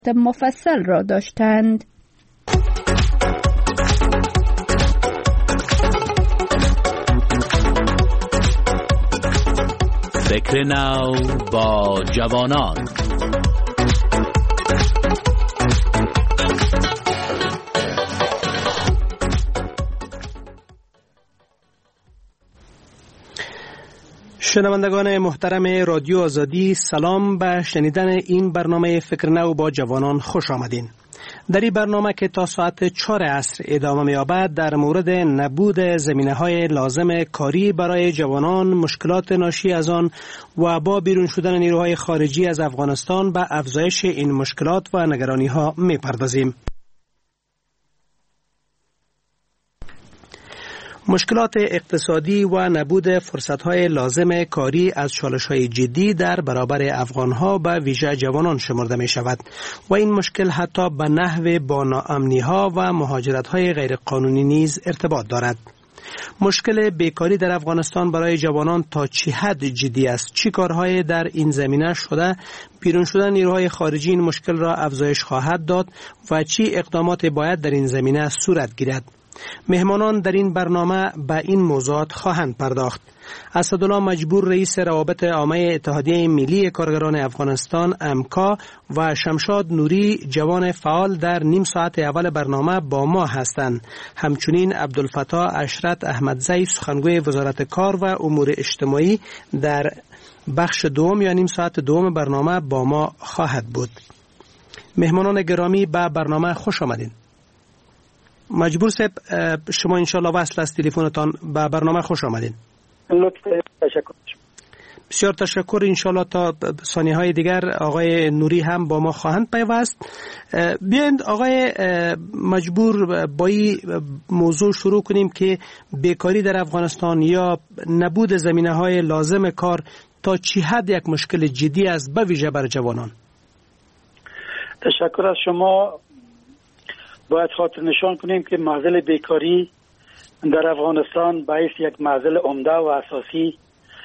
مفصل را داشتند. فکر نو با جوانان. شنوندگان محترم رادیو آزادی، سلام به شنیدن این برنامه فکر نو با جوانان خوش آمدین. در این برنامه که تا ساعت 4 عصر ادامه می‌یابد در مورد نبود زمینه‌های لازم کاری برای جوانان، مشکلات ناشی از آن و با بیرون شدن نیروهای خارجی از افغانستان به افزایش این مشکلات و نگرانی‌ها می‌پردازیم. مشکلات اقتصادی و نبود فرصت‌های لازم کاری از چالش‌های جدی در برابر افغان‌ها به ویژه جوانان شمرده می‌شود و این مشکل حتی به نحو با ناامنی‌ها و مهاجرت‌های غیرقانونی نیز ارتباط دارد. مشکل بیکاری در افغانستان برای جوانان تا چه حد جدی است؟ چه کارهای در این زمینه شده؟ بیرون شدن نیروهای خارجی این مشکل را افزایش خواهد داد و چه اقدامات باید در این زمینه صورت گیرد؟ مهمانان در این برنامه به این موضوعات خواهند پرداخت. اسدالله مجبور رئیس روابط عامه اتحادیه ملی کارگران افغانستان امکا و شمشاد نوری جوان فعال در نیم ساعت اول برنامه با ما هستند. همچنین عبدالفتاح اشرت احمدزی سخنگوی وزارت کار و امور اجتماعی در بخش دوم یا نیم ساعت دوم برنامه با ما خواهد بود. مهمانان گرامی به برنامه خوش آمدین. مجبور صاحب، شما انشالله وصل از تلفنتان به برنامه خوش آمدین. تشکر. بسیار تشکر. انشالله تا ثانیه های دیگر آقای نوری هم با ما خواهند پیوست. بیایید آقای مجبور با این موضوع شروع کنیم که بیکاری در افغانستان یا نبود زمینه های لازم کار تا چه حد یک مشکل جدی است به ویژه بر جوانان. تشکر از شما. باید خاطر نشان کنیم که معضل بیکاری در افغانستان باعث یک معضل عمده و اساسی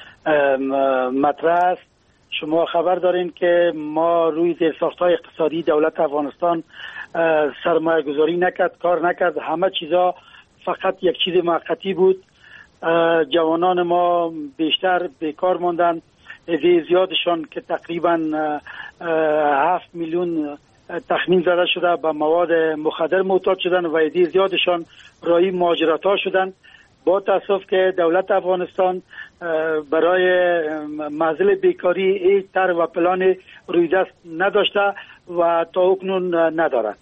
مطرح است. شما خبر دارین که ما روی زیرساخت‌های اقتصادی دولت افغانستان سرمایه گذاری نکرد، کار نکرد. همه چیزا فقط یک چیز موقتی بود. جوانان ما بیشتر بیکار ماندن. عده زیادشان که تقریبا 7 میلیون تخمین زده شده به مواد مخدر معتاد شدن و عده زیادشان راهی مهاجرت‌ها شدن. با تاسف که دولت افغانستان برای معضل بیکاری این طرح و پلان روی دست نداشته و تا اکنون ندارد.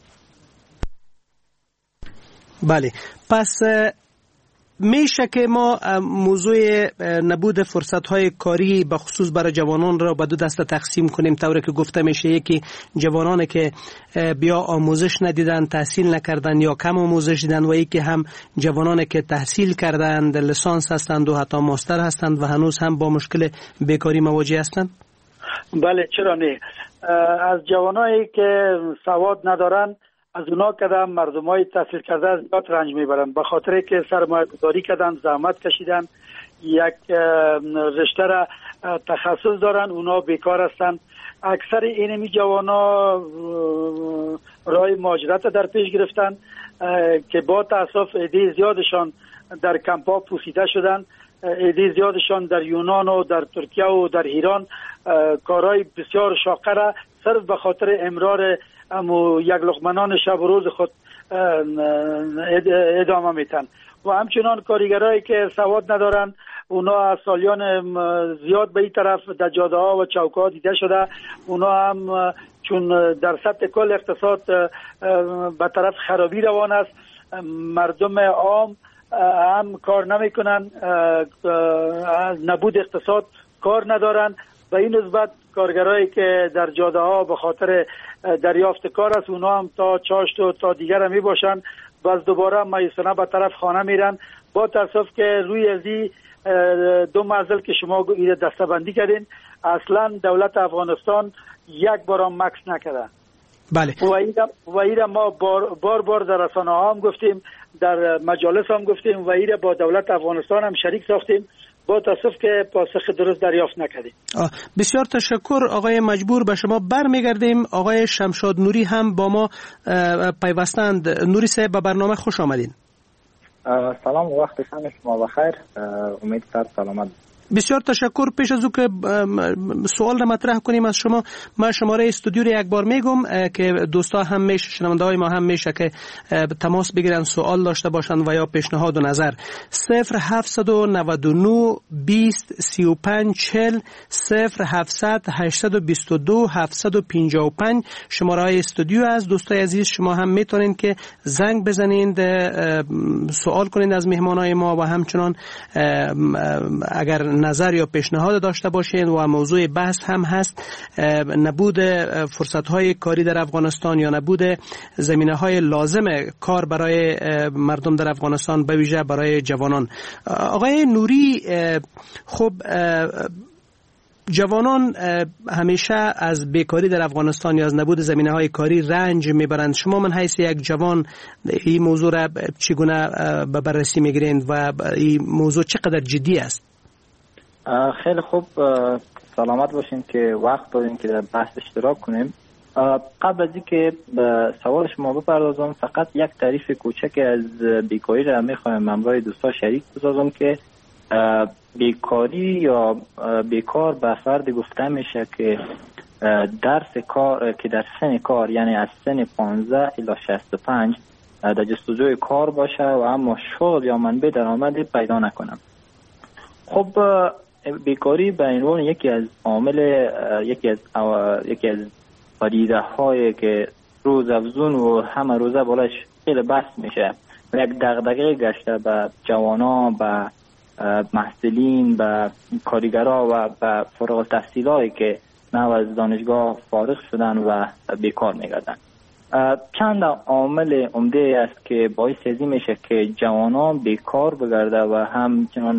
بله، پس میشه که ما موضوع نبود فرصت‌های کاری به خصوص برای جوانان را به دو دسته تقسیم کنیم، طوری که گفته میشه یکی جوانانی که بیا آموزش ندیدن، تحصیل نکردن یا کم آموزش دیدن و یکی هم جوانانی که تحصیل کردند، لیسانس هستند و حتی ماستر هستند و هنوز هم با مشکل بیکاری مواجه هستند. بله، چرا نه. از جوانایی که سواد ندارن، از اونا کدام مردمای تحصیل کرده از زیاد رنج میبرن، به خاطر که سرمایه گذاری کردن، زحمت کشیدن، یک رشته را تخصص دارن، اونا بیکار هستن. اکثر اینمی جوانا راه مهاجرت در پیش گرفتن که با تاسف عده زیادشان در کمپ‌ها پوسیده شدن. عده زیادشان در یونان و در ترکیه و در ایران کارهای بسیار شاقه را صرف به خاطر امرار یک لقمه شب و روز خود ادامه میتن. و همچنان کارگرایی که سواد ندارن، اونا از سالیان زیاد به این طرف در جاده ها و چوک ها دیده شده. اونا هم چون در سطح کل اقتصاد به طرف خرابی روان است، مردم عام هم کار نمیکنن، نبود اقتصاد کار ندارن. به این نسبت کارگرایی که در جاده ها به خاطر دریافت کار است، اونا هم تا چاشت و تا دیگر هم می باشن، باز دوباره مایسانه به طرف خانه میرن. با تاسف که روی ازی دو معضل که شما دسته بندی کردین، اصلا دولت افغانستان یک بار هم مکس نکرده. بله. و ایره ما بار در رسانه ها هم گفتیم، در مجالس هم گفتیم و ایره با دولت افغانستان هم شریک ساختیم با تاسف که پاسخ درست دریافت نکردیم. بسیار تشکر آقای مجبور. به شما برمیگردیم. آقای شمشاد نوری هم با ما پیوستند. نوری صاحب به برنامه خوش آمدین. سلام و وقت شما بخیر. امید سر سلامت. بسیار تشکر. پیش از او که سوال را مطرح کنیم از شما، من شماره استودیو را یک بار میگم که دوستا هم میشه، شنونده های ما هم میشه که تماس بگیرن، سوال داشته باشن و یا پیشنهاد و نظر. 0799 20 35 40 0700 822 755 شماره های استودیو از دوستای عزیز. شما هم میتونین که زنگ بزنید، سوال کنید از مهمانای ما و همچنان اگر نظر یا پیشنهاد داشته باشین و موضوع بحث هم هست نبود فرصت‌های کاری در افغانستان یا نبود زمینه‌های لازم کار برای مردم در افغانستان، به ویژه برای جوانان. آقای نوری، خب جوانان همیشه از بیکاری در افغانستان یا از نبود زمینه‌های کاری رنج میبرند. شما من حیث یک جوان این موضوع را چگونه به بررسی میگیرید و این موضوع چقدر جدی است؟ خیلی خوب، سلامت باشین که وقت دادین که در بحث اشتراک کنیم. قبل از اینکه به سوال شما بپردازم، فقط یک تعریف کوچک از بیکاری را میخوایم همراه دوستا شریک بسازم که بیکاری یا بیکار به فرد گفته میشه که درس کار که در سن کار، یعنی از سن 15 الی 65 در جستجوی کار باشه و اما شغل یا منبع درآمدی پیدا نکنه. خب بیکاری به عنوان یکی از عامل یکی از پدیده هایی که روز افزون و همه روزه بالاش خیلی بحث میشه و یک دغدغه گشته به جوانان، به محصلین، به کارگرها و به فارغ التحصیلایی که نو از دانشگاه فارغ شدن و بیکار میگردن. چند عامل عمده است که باعث ازی میشه که جوانان بیکار بگرده و همچنان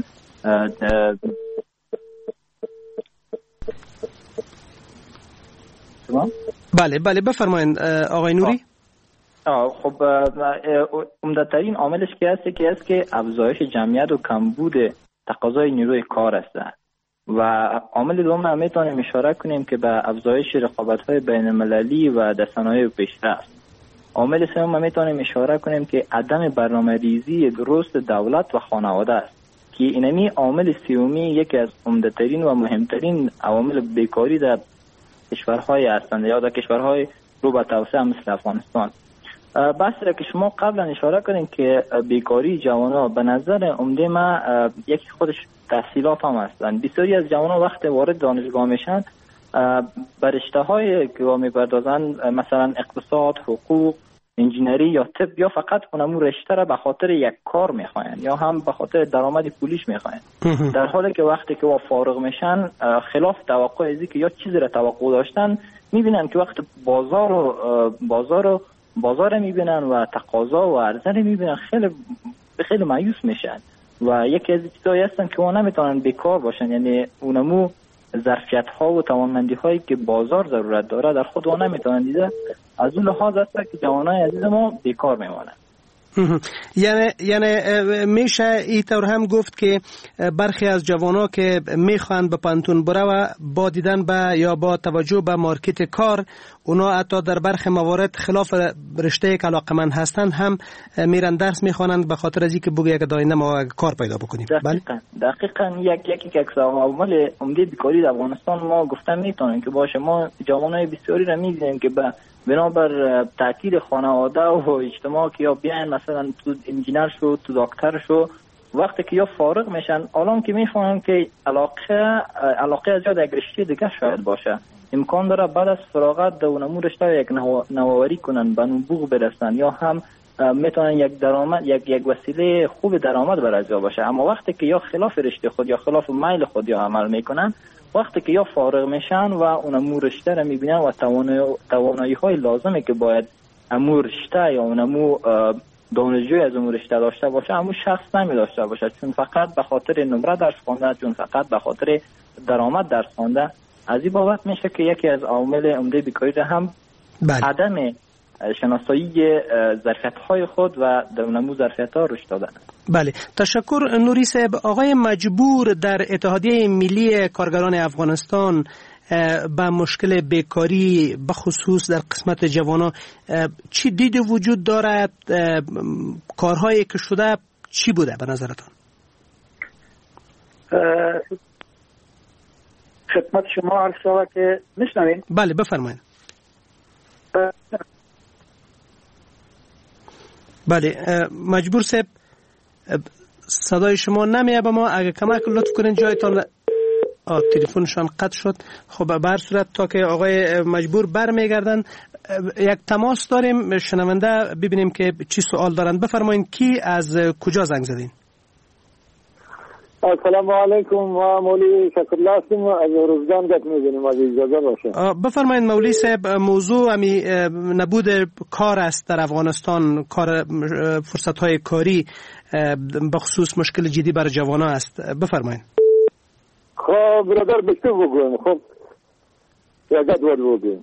بله بفرمایید آقای نوری. خب عمده‌ترین عاملش که است که افزایش جمعیت و کمبود تقاضای نیروی کار است و عامل دوم هم میتونیم اشاره کنیم که به افزایش رقابت‌های بین‌المللی و در صنایع پیشرفت. عامل سوم هم میتونیم اشاره کنیم که عدم برنامه‌ریزی درست دولت و خانواده است که اینمی عامل سومی یکی از عمده‌ترین و مهمترین عوامل بیکاری در کشورهای هستند یا در کشورهای رو به توسعه مثل افغانستان. بحث را که شما قبلا اشاره کردین که بیکاری جوانان، به نظر عمده ما یکی خودش تحصیلات هم هستند. بسیاری از جوانان وقتی وارد دانشگاه میشن به رشته‌های که میپردازن، مثلا اقتصاد، حقوق، انجینری یا طب، یا فقط اونمو رشته را به خاطر یک کار میخواین یا هم به خاطر درآمد پولیش میخواین، در حالی که وقتی که وا فارغ میشن خلاف توقع ازی که یا چیزی را توقع داشتن میبینن که وقت بازار میبینن و تقاضا و عرضه میبینن خیلی مایوس میشن و یکی از چیزایی هستن که اون نمیتونن بیکار باشن، یعنی اونمو ظرفیت ها و توانمندی هایی که بازار ضرورت داره در خود اون نمیتونن دیده. از اون لحاظ است که جوانای عزیز ما بیکار میمونن. یعنی میشه این طور هم گفت که برخی از جوانا که میخوان به پانتون بره و با دیدن به یا با توجه به مارکت کار، اونا حتی در برخی موارد خلاف رشته که علاقمند هستند هم میرن درس میخوانند به خاطر از اینکه بگه یک داینده ما کار پیدا بکنیم. دقیقاً یکی از عوامل عمده بیکاری در افغانستان ما گفتم میتونیم که باشه. ما جوانای بسیاری را می‌بینیم که بنابر تأکید خانواده و اجتماع که یا بیان مثلا تو انجینر شو، تو دکتر شو، وقتی که یا فارغ میشن الان که میفهمن که علاقه از یاد یک رشته دیگه شاید باشه، امکان داره بعد از فراغت در اونمو رشته یک نوآوری کنن، به نبوغ برسن یا هم میتونن یک درآمد یک وسیله خوب درآمد برای جا باشه. اما وقتی که یا خلاف رشته خود یا خلاف میل خود یا عمل میکنن، وقتی که یا فارغ میشن و اونمو رشته را میبینن و توانایی های لازمه که باید امو رشته یا اونمو دانشجوی از اون رشته داشته باشه امو شخص نمی داشته باشه، چون فقط به خاطر نمره درس خوانده، چون فقط به خاطر درآمد درس خوانده. از این بابت میشه که یکی از عوامل عمده بیکاری هم عدم شناسایی ظرفیت های خود و در اونمو ظرفیت ها رشد دادن. بله، تشکر نوری صاحب. آقای مجبور، در اتحادیه ملی کارگران افغانستان با مشکل بیکاری بخصوص در قسمت جوانان چی دید وجود دارد؟ کارهایی که شده چی بوده به نظرتان؟ خدمت شما عرض شود که میشنوین؟ بله بفرمایید. بله مجبور صاحب، صدای شما نمیاد به ما. اگه کمک لطف کنین جایتان تلفنشان قطع شد. خب به هر صورت تا که آقای مجبور برمیگردن یک تماس داریم، شنونده ببینیم که چی سوال دارن. بفرمایید کی از کجا زنگ زدین؟ السلام علیکم، ما مولوی شکرالله هستیم از روزگان گپ می‌زنیم، اگه اجازه باشه. بفرمایید مولوی صاحب. موضوع همی نبود کار است در افغانستان، کار فرصت‌های کاری بخصوص مشکل جدی برای جوانان است. بفرمایید. خب برادر بشته بگویم. خب یادت بگویم.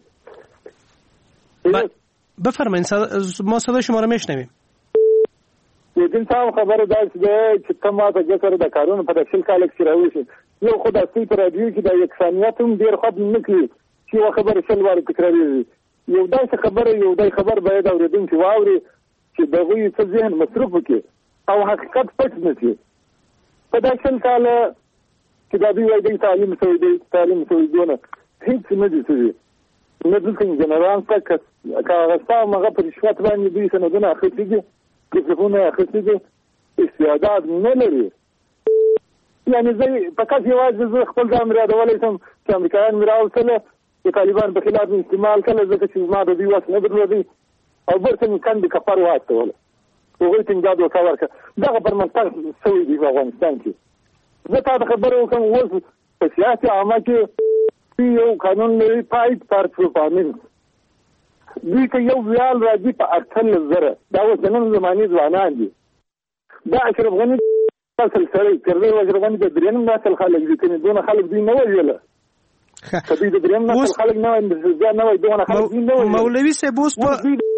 بفرمایید، ما صدای شما رو میشنویم. یدین صاحب خبر داشت ده چې ته ما ته ذکر د کارونو په تفصیل کال کې راوښی یو خو د اصلي پر رادیو کې د یکسانیت هم ډیر خود نه کوي چې یو خبر شل واره تکرارېږي. یو داسې خبر باید اورېدونکي واوري چې د هغوی څه ذهن مصروف وکړي او حقیقت پټ نه کړي. په دا شل کاله چې دا دوی وایي تعلیم شوی دونه هېڅ نه دي شوي، نه دلته انجنیران شته که هغه ستا هغه په رشوت باندې دوی سندونه اخیستي دي، کسبونه اخیستي دي، استعداد نه لري. یعنې زه فقط یوازې زه خپل ځان مې یادولی شم چې امریکایان مې راوستله د طالبان په خلاف مې استعمال کړله، ځکه چې زما د دوی وس نه درلودی او برته مې کندې کفر واستوله، هغوی ته امداد ورته ورکړه. دغه پرمختګ شوی دی په افغانستان کې. زه تا ته خبره وکړم، اوس په سیاسي عامه کې یو قانون لري پایډ پرفارمنس. دوی که یو ویال راځي په 18,000، دا اوس د نن زمانې ځوانان دي. دا اشرف غني نسل سړی کړی و، اشرف غني د درېیم نسل خلک دي، کنې دونه خلک دوی نه وژله. که دوی د درېیم نسل خلک نه وای دونه خلک دوی نه وژله. مولوي صاحب اوس په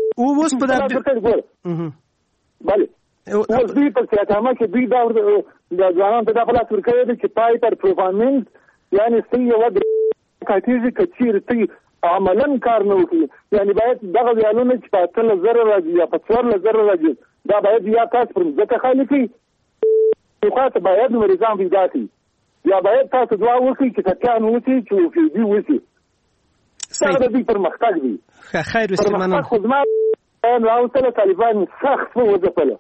بله اوس دوی په سیاست عامه کې دوی دا ځوانانو ته دا خلاص ورکوي دی چې پای پر پرفارمنس، یعنې څه یوه کاتیږي که چیرې ته عملا کار نه وکړي. یعنې باید دغه ویالونه چې په 18,000 راځي یا په 14,000 راځي، دا باید یا تاسو پر مځکه خالي کړي، یو خاصه باید نظام پیدا کړي، یا باید تاسو دعا وکړي چې فتیان وشي چې وفیدي وشي. دا د دوی پرمختګ دی. خیر وسې مننه. پرمختګ خو زما راوستله طالبان سخت وځپله.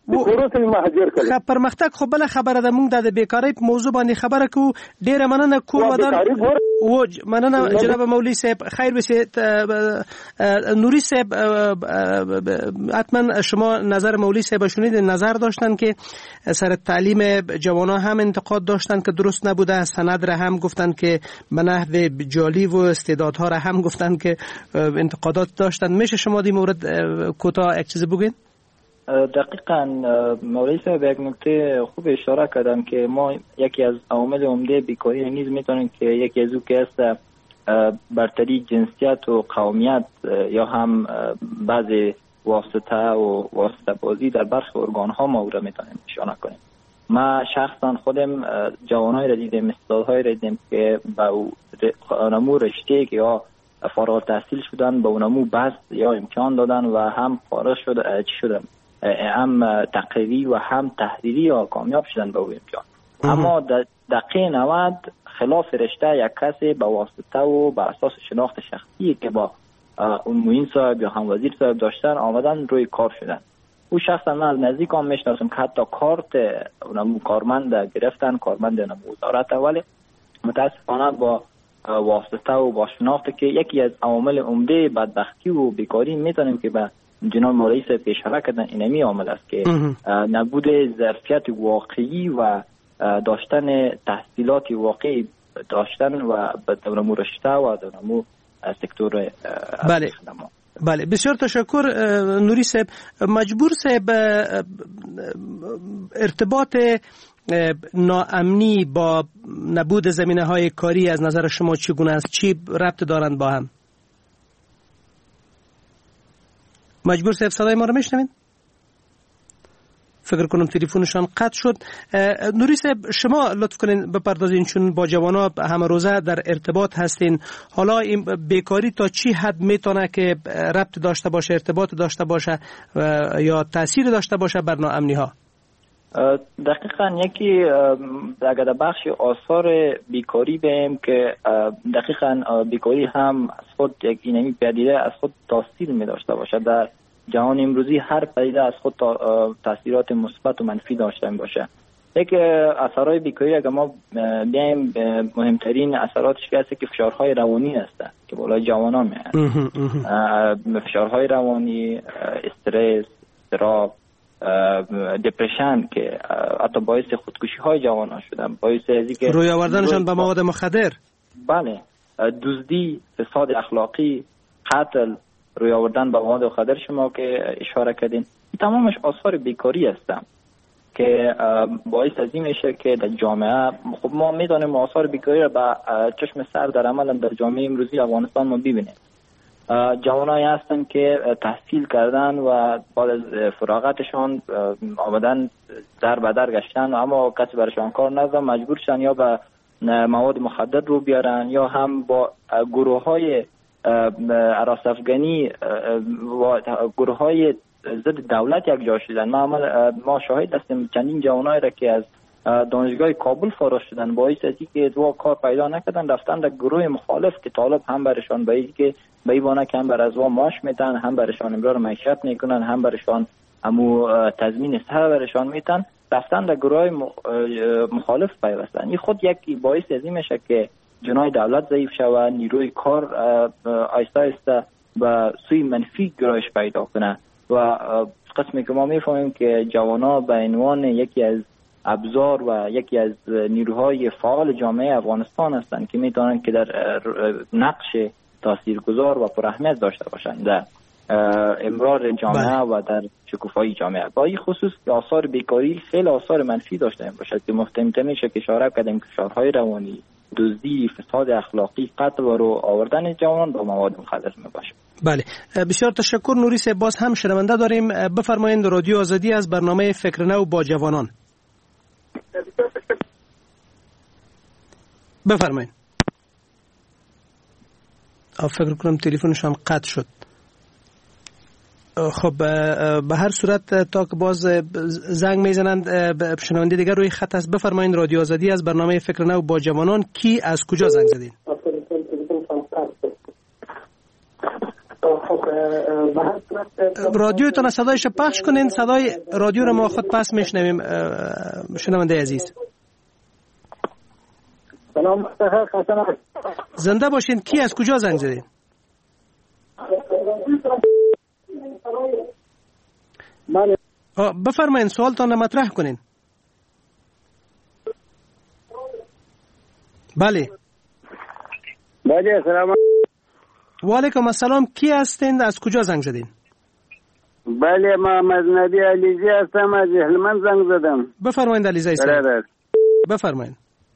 پرمختګ خو بل خبره ده. موږ د بیکاری په موضوع باندې خبره کوو. ډیره مننه کور ودان و مننه جناب مولوی صاحب. خیر بشه نوری صاحب، حتما شما نظر مولوی صاحب شنید. نظر داشتن که سر تعلیم جوانان هم انتقاد داشتن که درست نبوده، سند را هم گفتن که به نحو جعلی و استعدادها را هم گفتن که انتقادات داشتن. میشه شما دی مورد کوتاه یک چیزی بگین؟ دقیقاً مولوی صاحب یک نکته خوب اشاره کردن که ما یکی از عوامل عمده بیکاری نیز میتونیم که یکی از او که است برتری جنسیت و قومیت یا هم بعضی واسطه و واسطه بازی در برخی ارگان ها ما او را میتونیم اشاره کنیم. ما شخصا خودم جوانای را دیدیم، استعدادهای را دیدیم که با اونمو رشته که یا فارغ التحصیل شدن به اونمو بست یا امکان دادن و هم فارغ شدن هم تقریری و هم تحریری یا کامیاب شدن به او امکان. اما دقیقه 90 خلاف رشته یک کسی با واسطه و با اساس شناخت شخصی که با اون معین صاحب یا هم وزیر صاحب داشتن آمدن روی کار شدن. او شخصا من از نزدیک هم میشناسم که حتی کارت اونمو کارمند گرفتن، کارمند اونمو وزارت، ولی متاسفانه با واسطه و با شناخت که یکی از عوامل عمده بدبختی و بیکاری میتونیم که به جناب مولوی صاحب اشاره کردن اینمی عامل است که نبود ظرفیت واقعی و داشتن تحصیلات واقعی داشتن و به دورمو رشته و دورمو سکتور خدمات. بله بسیار تشکر نوری صاحب. مجبور صاحب، ارتباط ناامنی با نبود زمینه های کاری از نظر شما چگونه است؟ چی ربط دارند با هم؟ مجبور صاحب صدای ما رو میشنوین؟ فکر کنم تلفنشان قطع شد. نوری صاحب شما لطف کنین بپردازین، چون با جوانا همه روزه در ارتباط هستین. حالا این بیکاری تا چی حد میتونه که ربط داشته باشه، ارتباط داشته باشه یا تاثیر داشته باشه بر ناامنی ها؟ دقیقاً یکی اگر بخش آثار بیکاری بیم که دقیقاً بیکاری هم از خود یک اینمی پدیده از خود تاثیر می داشته باشه. در جهان امروزی هر پدیده از خود تاثیرات مثبت و منفی داشته باشه. یک اثرهای بیکاری اگر ما بیایم مهمترین اثراتش که هست که فشارهای روانی هست که بالای جوانان میاد. فشارهای روانی، استرس، اضطراب، دپرشن که حتی باعث خودکشی های جوانان شدن، باعث ازی که روی آوردنشان به مواد مخدر، بله، دزدی، فساد اخلاقی، قتل، روی آوردن به مواد مخدر شما که اشاره کردین، تمامش آثار بیکاری هستند که باعث از این میشه که در جامعه، خب ما میدانیم آثار بیکاری را به چشم سر در عمل در جامعه امروزی افغانستان ما ببینیم. جوانایی هستن که تحصیل کردن و بعد از فراغتشان آمدن در بدر گشتن، اما کسی برشان کار نداره، مجبور شدن یا به مواد مخدر رو بیارن یا هم با گروه های اراس افغانی و گروه های ضد دولت یک جا شدن. ما شاهد هستیم چندین جوانایی را که از دانشگاه کابل فارغ شدن باعث از اینکه دو کار پیدا نکردن رفتن در گروه مخالف که طالب هم برشان به اینکه به ایوانه که هم بر از معاش میتن، هم برشان امرار معیشت میکنن، هم برشان همو تضمین سر برشان میتن، رفتن در گروه مخالف پیوستن. این خود یک باعث از این میشه که جناح دولت ضعیف شود، نیروی کار آیسته آیسته و سوی منفی گرایش پیدا کنه و قسمی که ما میفهمیم که جوانا به عنوان یکی از ابزار و یکی از نیروهای فعال جامعه افغانستان هستند که میتونن که در نقش تاثیرگذار و پراهمیت داشته باشند در امرار جامعه و در شکوفایی جامعه. با این خصوص که آثار بیکاری خیلی آثار منفی داشته باشد که محتمل میشه که اشاره کردیم که فشارهای روانی، دزدی، فساد اخلاقی، قتل و رو آوردن جوانان به مواد مخدر میباشه. بله، بسیار تشکر نوری صاحب. باز هم شنونده داریم، بفرمایید. رادیو آزادی از برنامه فکر نو با جوانان. بفرمایید. فکر کنم تلفنشان قطع شد. خب به هر صورت تا که باز زنگ میزنند شنونده دیگر روی خط است. بفرمایید. رادیو آزادی از برنامه فکر نو با جوانان. کی از کجا زنگ زدین؟ رادیوتون صدایش پخش کنین، صدای رادیو رو ما خود پس میشنویم. شنونده عزیز سلام، زنده باشین. کی از کجا زنگ زدین؟ بله، بفرمایید سوالتان مطرح کنین. بله بله، سلام. و علیکم السلام. کی هستین؟ از کجا زنگ زدین؟ بله، محمد نبی علیزی هستم، از هلمند زنگ زدم. بفرمایید علیزی صاحب. بفرمایید.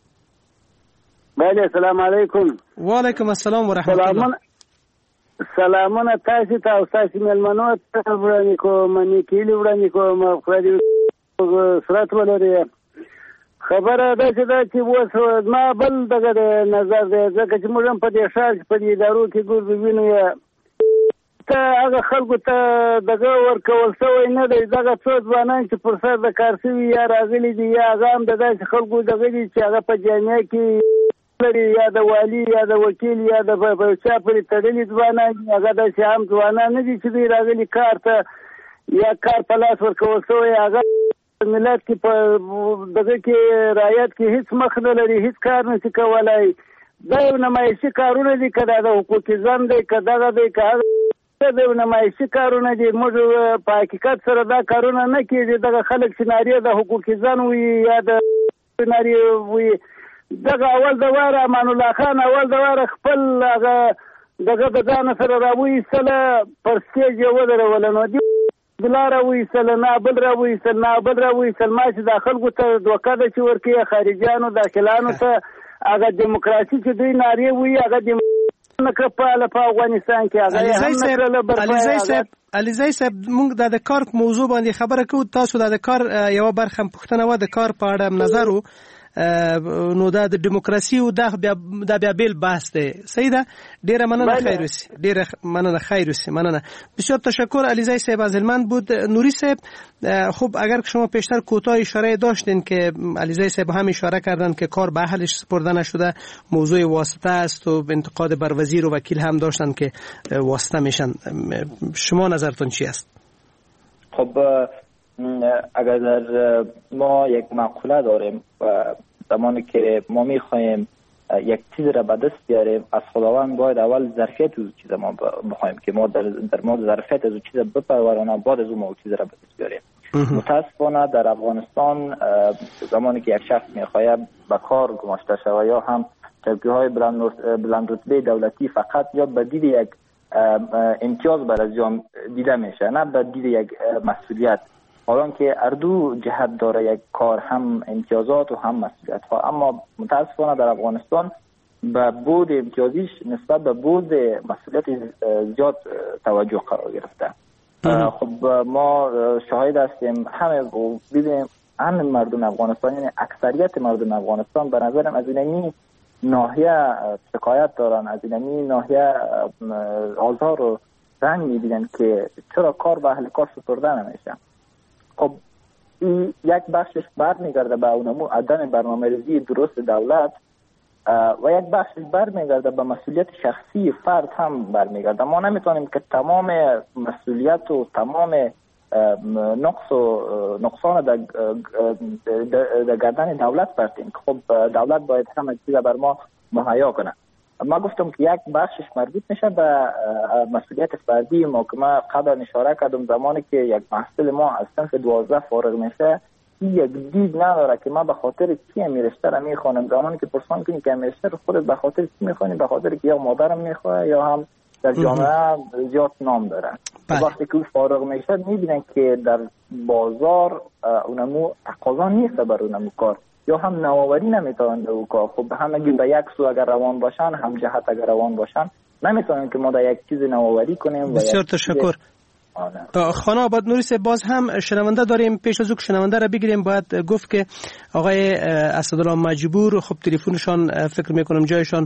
بله، سلام علیکم. و علیکم السلام و رحمت الله. سلامونه تاسو ته او تاسو ملمنو ته وړاندې کوم، نیکیلی وړاندې کوم، خدای دې سرات ولري. خبره ده چې اوس ما بل دغه نظر دی، ځکه چې موږ هم په دې ښار کې په دې ادارو کې ګورو وینو ته هغه خلکو ته دغه ورکول شوی نه دی. دغه څو ځوانان چې پر سر د کار شوي یا راغلي دي یا هغه هم د داسې خلکو دغه دي چې هغه په جامعه کې یا د والي یا د وکیل یا د چا پورې تړلي ځوانان دي، هغه داسې عام ځوانان نه دي چې دوی راغلي کار ته یا کار په لاس ورکول شوی. هغه ملت کې په دغه کې رعایت کې هیڅ مخ نه لري، هیڅ کار نشي کولی. دا یو نمایشي کارونه دي، که دا د حقوقي ځنډ دی، که دغه دی، که هغه د نمایشي کارونه دي. موږ په حقیقت سره دا کارونه نه کېږي. دغه خلک چې نارې د حقوقي ځنډ وي یا د نارې وي، دغه اول د واره امان الله خان اول د واره خپل هغه دغه د ځان سره راویستله، پر سټیج یې ودروله، نو دې بلا راویستله، نه بل راویستل، نه بل راویستل. ما چې دا خلکو ته دوکه ده چې ورکوي خارجیانو داخلانو ته هغه دیموکراسي چې دوی نارې وایي هغه دیموکراسي نه کړه په افغانستان کې. هغه علیزی صاحب علیزی صاحب موږ د کار موضوع باندې خبره کوو، تاسو د کار یو برخه پوښتنه و د کار په اړه نظر وو، نو دا د دیموکراسي او د بیا بیل بحث دی. صحیح ده. ډیره مننه. خیر وسی. ډیره مننه. خیر وسی. مننه. بسیار تشکر. علیزی صاحب از هلمند بود. نوری صاحب، خب اگر شما پیشتر کوتاه اشاره داشتین که علیزی صاحب هم اشاره کردن که کار به اهلش سپرده نشده، موضوع واسطه است و انتقاد بر وزیر و وکیل هم داشتن که واسطه میشن. شما نظرتون چی است؟ خب اگر در ما یک مقوله داریم، زمانی که ما میخوایم یک چیز را به دست بیاریم، از خداوند باید اول ظرفیت از چیز ما بخوایم که ما در مورد ظرفیت از چیز بپرورانه، بعد از اون ما چیز را به دست بیاریم. متاسفانه در افغانستان زمانی که یک شخص میخواهد به کار گماشته شود یا هم چوکی‌های بلند رتبه دولتی فقط یا به دید یک امتیاز بر از جان دیده میشه، نه به دید یک مسئولیت. حالا که اردو جهت داره یک کار، هم امتیازات و هم مسئولیت ها، اما متاسفانه در افغانستان به بود امتیازیش نسبت به بود مسئولیت زیاد توجه قرار گرفته. خب ما شاهد هستیم، همه ببینیم همه مردم افغانستان، یعنی اکثریت مردم افغانستان به نظرم از اینمی ناحیه شکایت دارن، از اینمی ناحیه آزار و رنج میبینن که چرا کار به اهل کار سپرده نمیشه. خب این یک بخشش برمیگرده به اونمو عدم برنامه‌ریزی درست دولت و یک بخشش برمیگرده به مسئولیت شخصی فرد هم برمیگرده. ما نمیتونیم که تمام مسئولیت و تمام نقص و نقصان در گردن دولت برتیم. خب دولت باید همه چیز بر ما مهیا کنه. ما گفتم که یک بخشش مربوط میشه به مسئولیت فردی ما که ما قبل اشاره کردم، زمانی که یک محصول ما از صنف 12 فارغ میشه، یک دید نداره که ما به خاطر کی میرشته را میخوانم. زمانی که پرسان کنی که میرشته رو خودت به خاطر کی میخوانی، به خاطر که یا مادرم میخواه یا هم در جامعه زیاد نام داره. وقتی که فارغ میشه میبینن که در بازار اونمو تقاضا نیست بر اونمو کار، یا هم نوآوری نمیتونن او کار. خب همگی به یک سو اگر روان باشن، هم جهت اگر روان باشن، نمیتونن که ما در یک چیز نوآوری کنیم. بسیار تشکر. خانه آباد. نوری صاحب، باز هم شنونده داریم. پیش از او که شنونده را بگیریم باید گفت که آقای اسدالله مجبور، خب تلفنشان فکر میکنم جایشان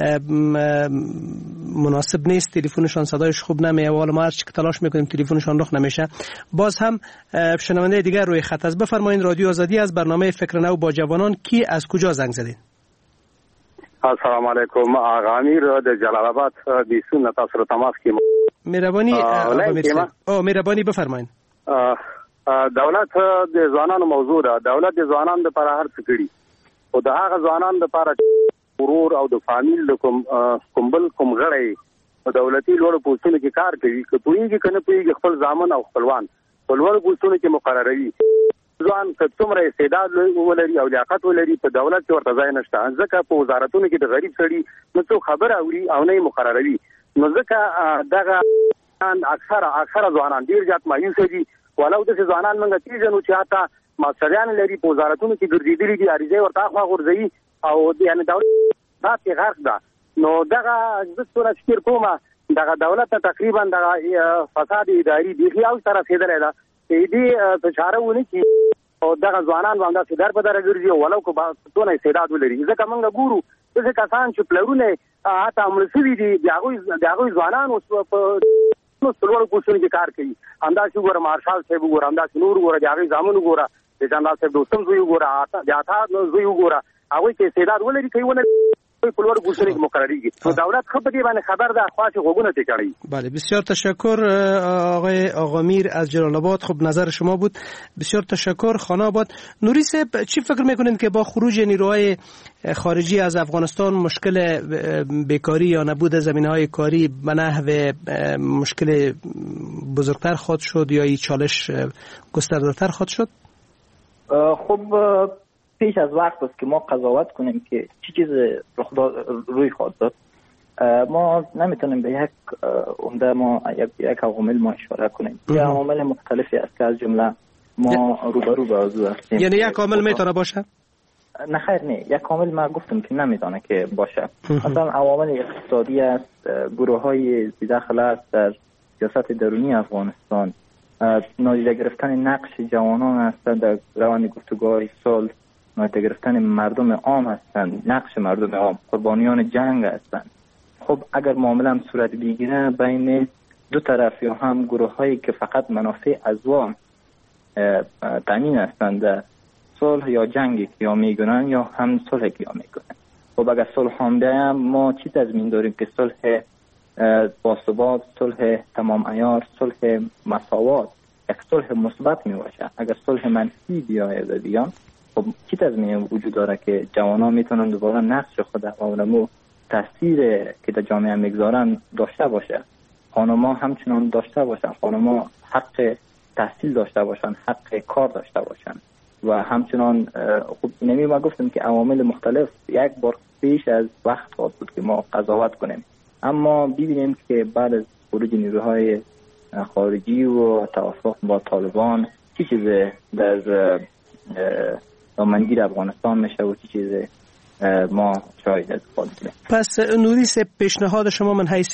مناسب نیست، تلفنشان صدایش خوب نمیاد، حالا ما هر چی که تلاش میکنیم تلفنشان رخ نمیشه. باز هم شنونده دیگر روی خط است. بفرمایید. رادیو آزادی از برنامه فکر نو با جوانان. کی از کجا زنگ زدین؟ السلام علیکم. آقا امیر د جلال آباد دیسون تاسو تماس کی مهربانی. مهربانی بفرمایید. دولت د ځوانانو موضوع ده. دولت د ځوانانو لپاره هر څه کړي او د هغه ځوانانو لپاره ورور او د فامیل کوم غړي په دولتي لوړو پوسټونو کې کار کوي، که پوهیږي کنه پوهیږي، خپل ځامن او خپلوان په لوړو پوسټونو کې مقرروي. ځوان که څومره استعداد ولري او لیاقت ولري، په دولت کې ورته ځای نشته، ځکه په وزارتونو کې د غریب سړي نو څوک خبر اوري او نه مقرروي. نو ځکه دغه اکثره ځوانان ډیر زیات مایوس دي. ولو د ځوانان موږ پیژنو چې حتی ماستریان لري، په وزارتونو کې ګرځېدلي دي، عریضې ورته خوا غورځوي او یعنې دولت کې غرق ده. نو دغه زه څومره فکر کوم دغه دولت ته تقریبا دغه فساد اداري بیخي او سره رسېدلی ده، دې په چاره ونه کړي او دغه ځوانان به همداسې در په دره ګرځي ولو که څونه استعداد ولري. ځکه موږ ګورو داسې کسان چې پلرونه حتی مړه شوي دي، د هغوی ځوانان اوس په لوړو پوسټونو کې کار کوي. همداسې وګوره مارشال صاحب وګوره، همداسې نور وګوره، د هغوی زامن وګوره، د جنرال صاحب دوستم زوی وګوره، د عطا زوی وګوره، هغوی کې استعداد ولري کوي ولري په لوړو پوسټونو کې مقرریږي. نو دولت خو په دې باندې خبر ده، خواهش غوږونه ته کړي. بله، بسیار تشکر آقای آقامیر از جلال آباد. خب نظر شما بود. بسیار تشکر. خانه آباد. نوری صاحب، چی فکر میکنین که با خروج نیروهای خارجی از افغانستان مشکل بیکاری یا نبود زمینه‌های کاری به نحو مشکل بزرگتر خواهد شد یا این چالش گسترده‌تر خواهد شد؟ خب پیش از وقت است که ما قضاوت کنیم که چه چیز روی خواهد داد. ما نمیتونیم به یک عمده یک عوامل ما اشاره کنیم. یا عوامل مختلفی است که از جمله ما روبرو به موضوع هستیم. یعنی یک عامل میتونه باشه؟ نه خیر، نه، یک عامل ما گفتم که نمیتونه که باشه. مثلا عوامل اقتصادی است، گروه های داخل است در سیاست درونی افغانستان، نادیده گرفتن نقش جوانان هستند در روند گفتگوهای صلح، نادیده گرفتن مردم عام هستند، نقش مردم عام، قربانیان جنگ هستند. خب اگر معامله صورت بگیره بین دو طرف یا هم گروه هایی که فقط منافع ازوا تامین هستند، صلح یا جنگی که یا میگنن یا هم صلح که یا میگنن. خب اگر صلح هم بیایم ما چی تضمین داریم که صلح باثبات، صلح تمام عیار، صلح مساوات، یک صلح مثبت می باشه؟ اگر صلح منفی بیاید بیان، خب چی تضمین وجود داره که جوانان میتونن دوباره نقش خود و تاثیر که در جامعه میگذارن داشته باشه؟ خانم‌ها همچنان داشته باشن، خانم‌ها حق تحصیل داشته باشن، حق کار داشته باشن و همچنان خب اینمی ما گفتم که عوامل مختلف یک بار پیش از وقت خواهد بود که ما قضاوت کنیم، اما ببینیم که بعد از خروج نیروهای خارجی و توافق با طالبان چی چیز در دامنگیر افغانستان میشه و چی چیز ما شاید از خود بودیم. پس نوریس، پیشنهاد شما من حیث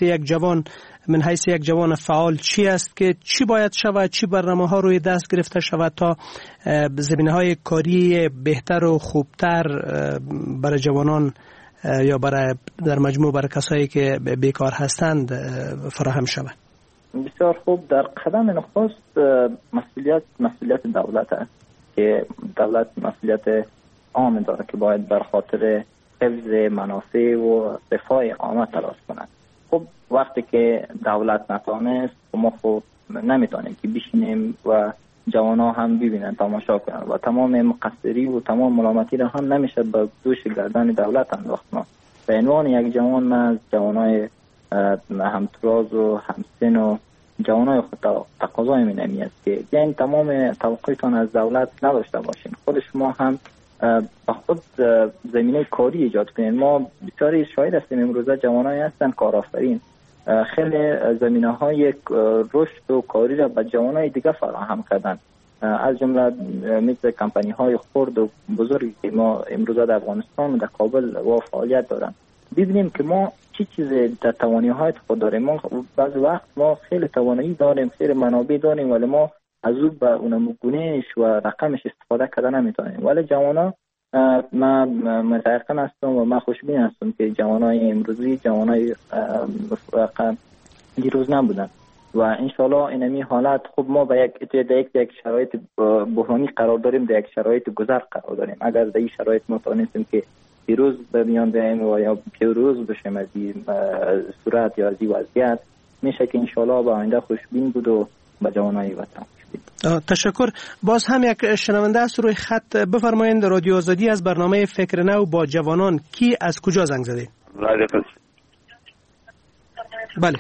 یک جوان فعال چی است که چی باید شود، چی برنامه ها روی دست گرفته شود تا زمینه های کاری بهتر و خوبتر برای جوانان یا در مجموع برای کسایی که بیکار هستند فراهم شود؟ بسیار خوب. در قدم نخست مسئولیت دولت است که دولت مسئولیت عام داره که باید بر خاطر حفظ منافع و رفاه عامه تلاش کنند. خب وقتی که دولت نتوانست ما خب نمیتونیم که بشینیم و جوانا هم ببینن، تماشا کنن و تمام مقصری و تمام ملامتی را هم نمیشه به دوش گردن دولت انداخت. ما به عنوان یک جوان از جوانای همتراز و همسن و جوانای خود تقاضای می است که این تمام توقعتان از دولت نداشته باشین، خود شما هم با خود زمینه کاری ایجاد کنین. ما بسیاری شاهد هستیم امروزه جوانایی هستن کارآفرین، خیلی زمینه های رشد و کاری را به جوانای دیگه فراهم کردن، از جمله مثل کمپانی های خرد و بزرگی که ما امروزه در افغانستان و در کابل و فعالیت دارن. ببینیم که ما چی چیز در توانایی های خود داریم. ما بعض وقت ما خیلی توانایی داریم، خیلی منابع داریم، ولی ما از او به اونمگونهش و رقمش استفاده کردن نمیتونیم. ولی جوانا من متأکد هستم و من خوشبین هستم که جوانای امروزی جوانای دیروز نبودن و انشالله اینمی حالت خب ما به یک شرایط بحرانی قرار داریم، در یک شرایط گذر قرار داریم. اگر در این شرایط ما توانستیم که پیروز به میان بیاییم و یا پیروز بشیم از این صورت یا از این وضعیت، میشه که انشالله به آینده خوشبین بود و به جوانای وطن. تشکر. باز هم یک شنونده است روی خط. بفرمایید. رادیو آزادی از برنامه فکر نو با جوانان. کی از کجا زنگ زده؟ بله.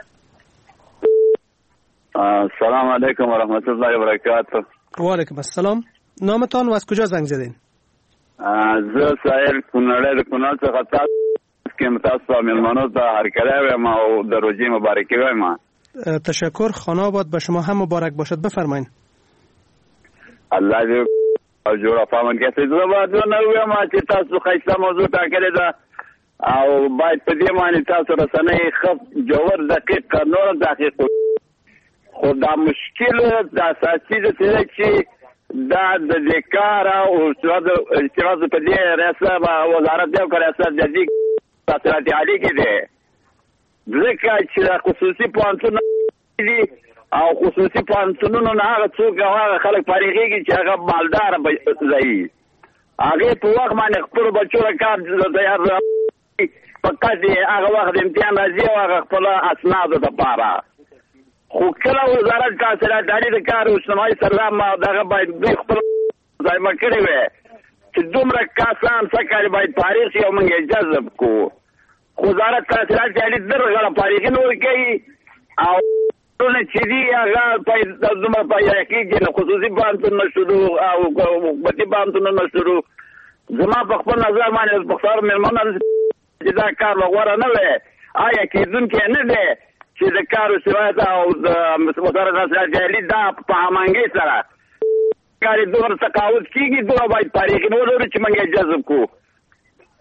سلام علیکم و رحمت الله و برکاته. و علیکم السلام. نامتان و از کجا زنگ زدین؟ زه سایل کونړ کونړ څخه تاسو کې تاسو مېلمانو ته هرکلی وایم او د روژې مبارکي وایم. تشکر. خانه آباد به شما هم مبارک باشد. بفرمایید. الله دې او جوړه فهمن کې څه زه باید نه وایم چې تاسو ښایسته موضوع ټاکلې ده او باید په دې باندې تاسو رسنۍ ښه جوړ دقیق نور دقیق خو دا مشکل د اساسي د چې دا د کار او استاد په دې ریاست وزارت یو کار اساس جدي تاسیسات عالی کې دي ځکه چې خصوصي پوهنتون دي او خصوصي پوهنتونونو نه هغه څوک هغه خلک فارغېږي چې هغه مالدار ځای هغه په وخت باندې خپل بچو کار تیار فقط هغه وخت امتحان راځي او هغه خپل اسناد لپاره خو کله وزارت تاسیسات عالی د کار او اجتماعي سره ما دغه باید خپل ځای مکړي وي چې دومره کسان څنګه باید فارغ شي او موږ جذب کو وزارت تاسیسات عالی درغه فارغین ورکړي او ټول چې دی هغه په دومره پای کې د خصوصي پوهنتون نشو او حکومتي پوهنتون نشو زما په خپل نظر باندې په خبر مېلمانه چې دا کار وغوړه نه وي آیا کېدونکې نه دی چې د کار او صنعت او د وزارت تاسیسات عالی دا په همانګۍ سره کاري دومره تقاعد کېږي دومره باید فارغین ولرو چې موږ جذب کو.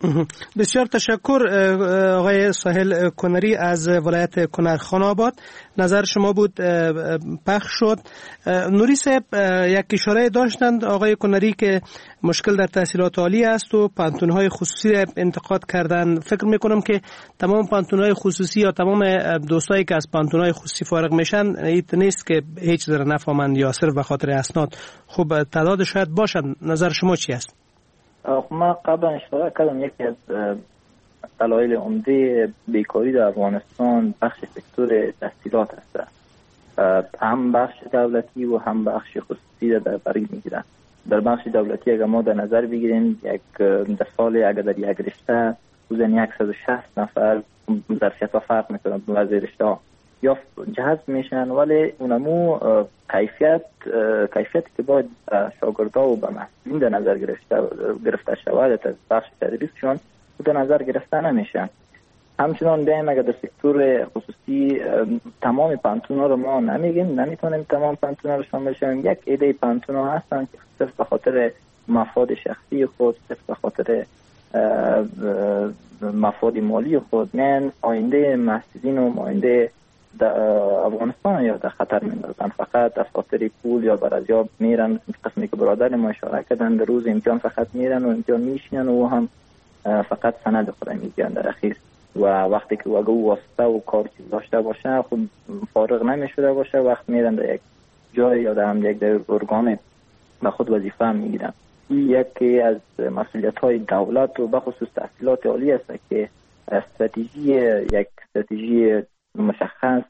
بسیار تشکر آقای ساحل کنری از ولایت کنر خان آباد. نظر شما بود پخش شد. نوری صاحب یک اشاره داشتند آقای کنری که مشکل در تحصیلات عالی است و پانتون‌های خصوصی انتقاد کردن. فکر میکنم که تمام پانتون‌های خصوصی یا تمام دوستایی که از پانتون‌های خصوصی فارغ میشن ایت نیست که هیچ در نفهمند یا صرف به خاطر اسناد. خب تعداد شاید باشد. نظر شما چی است؟ ما قبلا اشاره کردم یکی از دلایل عمده بیکاری در افغانستان بخش سکتور تحصیلات است. هم بخش دولتی و هم بخش خصوصی در بر میگیرن. در بخش دولتی اگر ما در نظر بگیریم در سال اگر در یک رشته حدود 160 نفر ظرفیت‌ها فرق میکنه با رشته ها یا جذب میشن، ولی اونمو کیفیت که باید شاگردا و به محصولین در نظر گرفته شود از بخش تدریسشون در نظر گرفته نمیشن. همچنان بیایم اگر در سکتور خصوصی تمام پانتونا رو ما نمیتونیم تمام پانتونا رو شامل شویم. یک عده پانتونا هستن که صرف به خاطر مفاد شخصی خود، صرف به خاطر مفاد مالی خود من آینده محصولین و آینده افغانستان یا در خطر میندازن. فقط از خاطر پول یا برازیاب میرن. قسمی که برادر ما اشاره کردن در روز امتحان فقط میرن و امتحان میشینن و هم فقط سند خود میگیرن در اخیر و وقتی که وگو واسطه و کار چیز داشته باشه خود فارغ نمیشده باشه وقت میرن در یک جای یا در هم یک ارگان به خود وظیفه هم میگیرن. این یکی از مسئولیت های دولت و بخصوص تحصیلات عالی است که استراتژی مشخص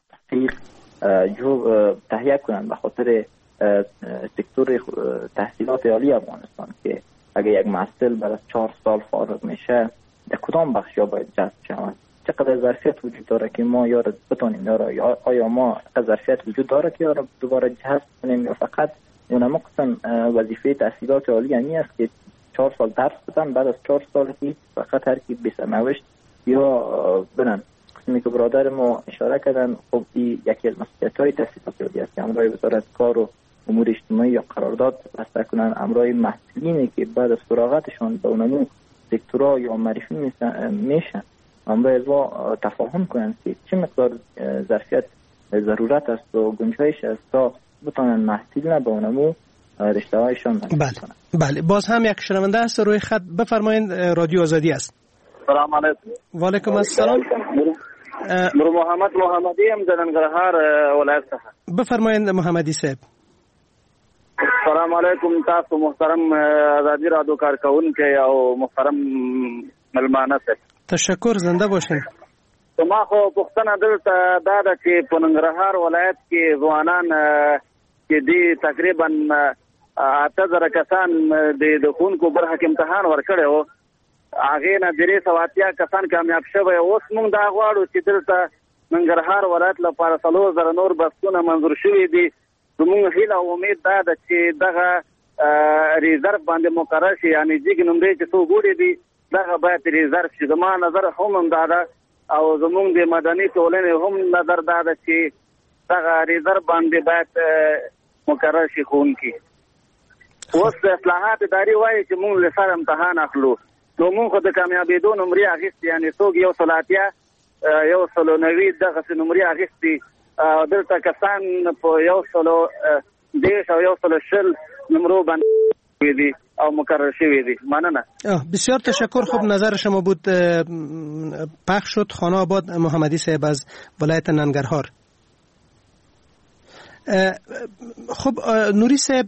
تهیه کنند به خاطر سکتور تحصیلات عالی افغانستان که اگر یک محصل بعد از 4 سال فارغ میشه در کدام بخش یا باید جذب شود، چقدر ظرفیت وجود داره که ما یا بتونیم یا آیا ما ظرفیت وجود داره که یا دوباره جذب کنیم یا فقط اونم قسم وظیفه تحصیلات عالی یعنی است که 4 سال درس بدن بعد از 4 سال که فقط هر کی بسرنوشت یا برن. قسمی که برادر ما اشاره کردن خب این یکی از مسئولیت‌های تحصیلات عالی است که همراه وزارت کار و امور اجتماعی یا قرارداد بسته کنن همراه محصولینی که بعد از فراغتشان به اونمو سکتورها یا معرفی میشن همراه از ما تفاهم کنن که چه مقدار ظرفیت ضرورت است و گنجایش است تا بتونن محصولین به اونمو رشته هایشان بله. باز هم یک شنونده است روی خط. بفرمایید، رادیو آزادی است. سلام علیکم. و علیکم السلام. نور محمدی هم در ننګرهار ولایت څخه. بفرمایید محمدی صاحب. سلام علیکم تاسو محترم آزادی رادیو کارکونکي او محترم ملمانه صاحب. تشکر، زنده باشین. ما خو پښتنه دلته دا د چې په ننګرهار ولایت کې ځوانان چې دی تقریبا 8000 کسان د خونکو برخه کې امتحان ورکړي وو، هغه نه 380 کسان کامیاب شوه. اوس موږ دا غواړو چې دلته ننګرهار ولایت لپاره 3000 نور بسونه منظور شوي دي. زموږ هیله او امید دا ده چې دغه ریزرو باندې مقرر شي، یعنی جګ نمرې چې څو ګوډې دي دغه باید ریزرو شي. زما نظر هم دا ده او زموږ د مدني ټولنې هم نظر دا ده چې دغه ریزرو باندې باید مقرر شي ښوونکي. اوس اصلاحات اداري وایي چې موږ له سره امتحان اخلو، نو موږ خو د کامیابېدو نمرې اخیستې، یعنې څوک 180 190 دغسې نمرې اخیستې. دلته کسان په 110 او 120 نمرو باندې دي او مقرر شوی دي. مننه. بسیار تشکر. خب نظر شما بود پخش شد. خانه آباد محمدی صاحب از ولایت ننگرهار. خب نوری صاحب،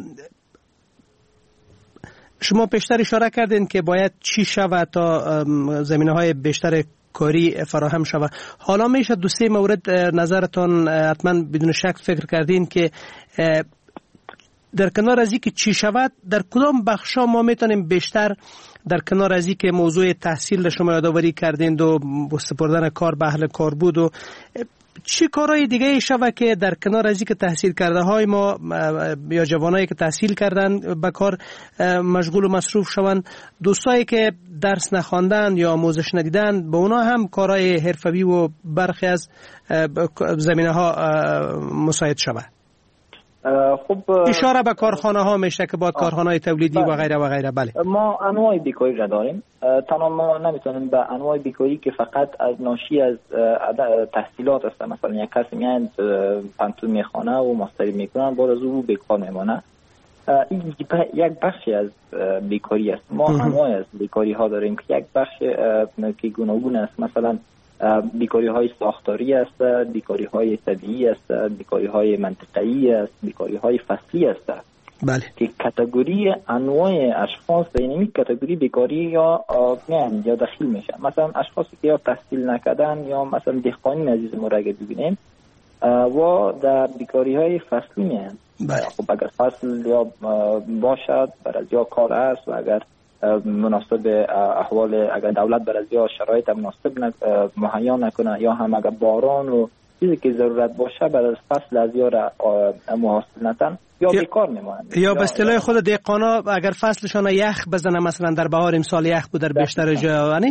شما پیشتر اشاره کردین که باید چی شود تا زمینه‌های بیشتر کاری فراهم شود. حالا میشه 2-3 مورد نظرتان حتما بدون شک فکر کردین که در کنار از اینکه چی شود در کدام بخشا ما میتونیم بیشتر در کنار از اینکه موضوع تحصیل شما یادآوری کردین و سپردن کار به اهل کار بود و چی کارهای دیگه شود که در کنار از اینکه تحصیل کرده های ما یا جوانایی که تحصیل کردن به کار مشغول و مصروف شوند، دوستایی که درس نخواندن یا آموزش ندیدن به اونا هم کارهای حرفوی و برخی از زمینه ها مساعد شود؟ خب اشاره به کارخانه ها میشه که با کارخانه تولیدی و غیره و غیره. بله ما انواع بیکاری را داریم. تنها ما نمیتونیم به انواع بیکاری که فقط از ناشی از تحصیلات است، مثلا یک کسی میاد پانتون میخونه و ماستری میکنن بعد از او بیکار میمونه، این یک بخشی از بیکاری است. ما انواع از بیکاری ها داریم که یک بخش که گوناگون است، مثلا بیکاری های ساختاری است، بیکاری های طبیعی است، بیکاری های منطقه‌ای است، بیکاری های فصلی است. بله که کاتگوری انواع اشخاص به این کاتگوری بیکاری یا داخل میشن. مثلا اشخاصی که یا تحصیل نکردن یا مثلا دهقانی عزیز ما را اگه ببینیم و در بیکاری های فصلی میان. خب اگر فصل یا باشد بر از یا کار است و اگر مناسب احوال، اگر دولت بر از یا شرایط مناسب مهیا نکنه یا هم اگر باران و چیزی که ضرورت باشه بر از فصل از یا محاصل نتن یا بیکار میمانند. یا به اصطلاح خود دهقانا اگر فصلشان یخ بزنه، مثلا در بهار امسال یخ بود در بیشتر جا،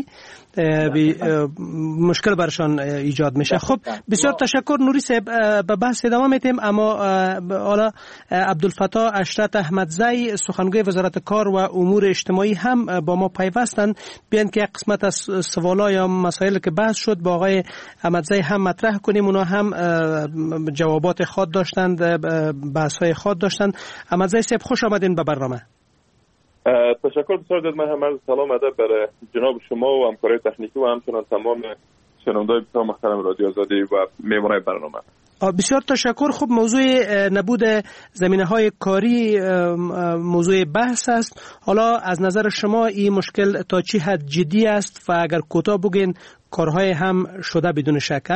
مشکل برشان ایجاد میشه. خب بسیار تشکر نوری صاحب، به بحث ادامه میتیم، اما حالا عبدالفتاح اشرت احمدزی سخنگوی وزارت کار و امور اجتماعی هم با ما پیوستند. بیان که یک قسمت از سوالا یا مسائل که بحث شد با آقای احمدزی هم مطرح کنیم، اونا هم جوابات خود داشتند، بحث‌های خود داشتن. احمدزی صاحب خوش آمدین به برنامه. تشکر بسیار زیاد. من هم عرض سلام ادب برای جناب شما و همکارای تکنیکی و همچنان تمام شنوندگان بسیار محترم رادیو آزادی و میهمانای برنامه. بسیار تشکر. خب موضوع نبود زمینه‌های کاری موضوع بحث است. حالا از نظر شما این مشکل تا چی حد جدی است و اگر کوتاه بگین کارهای هم شده بدون شک؟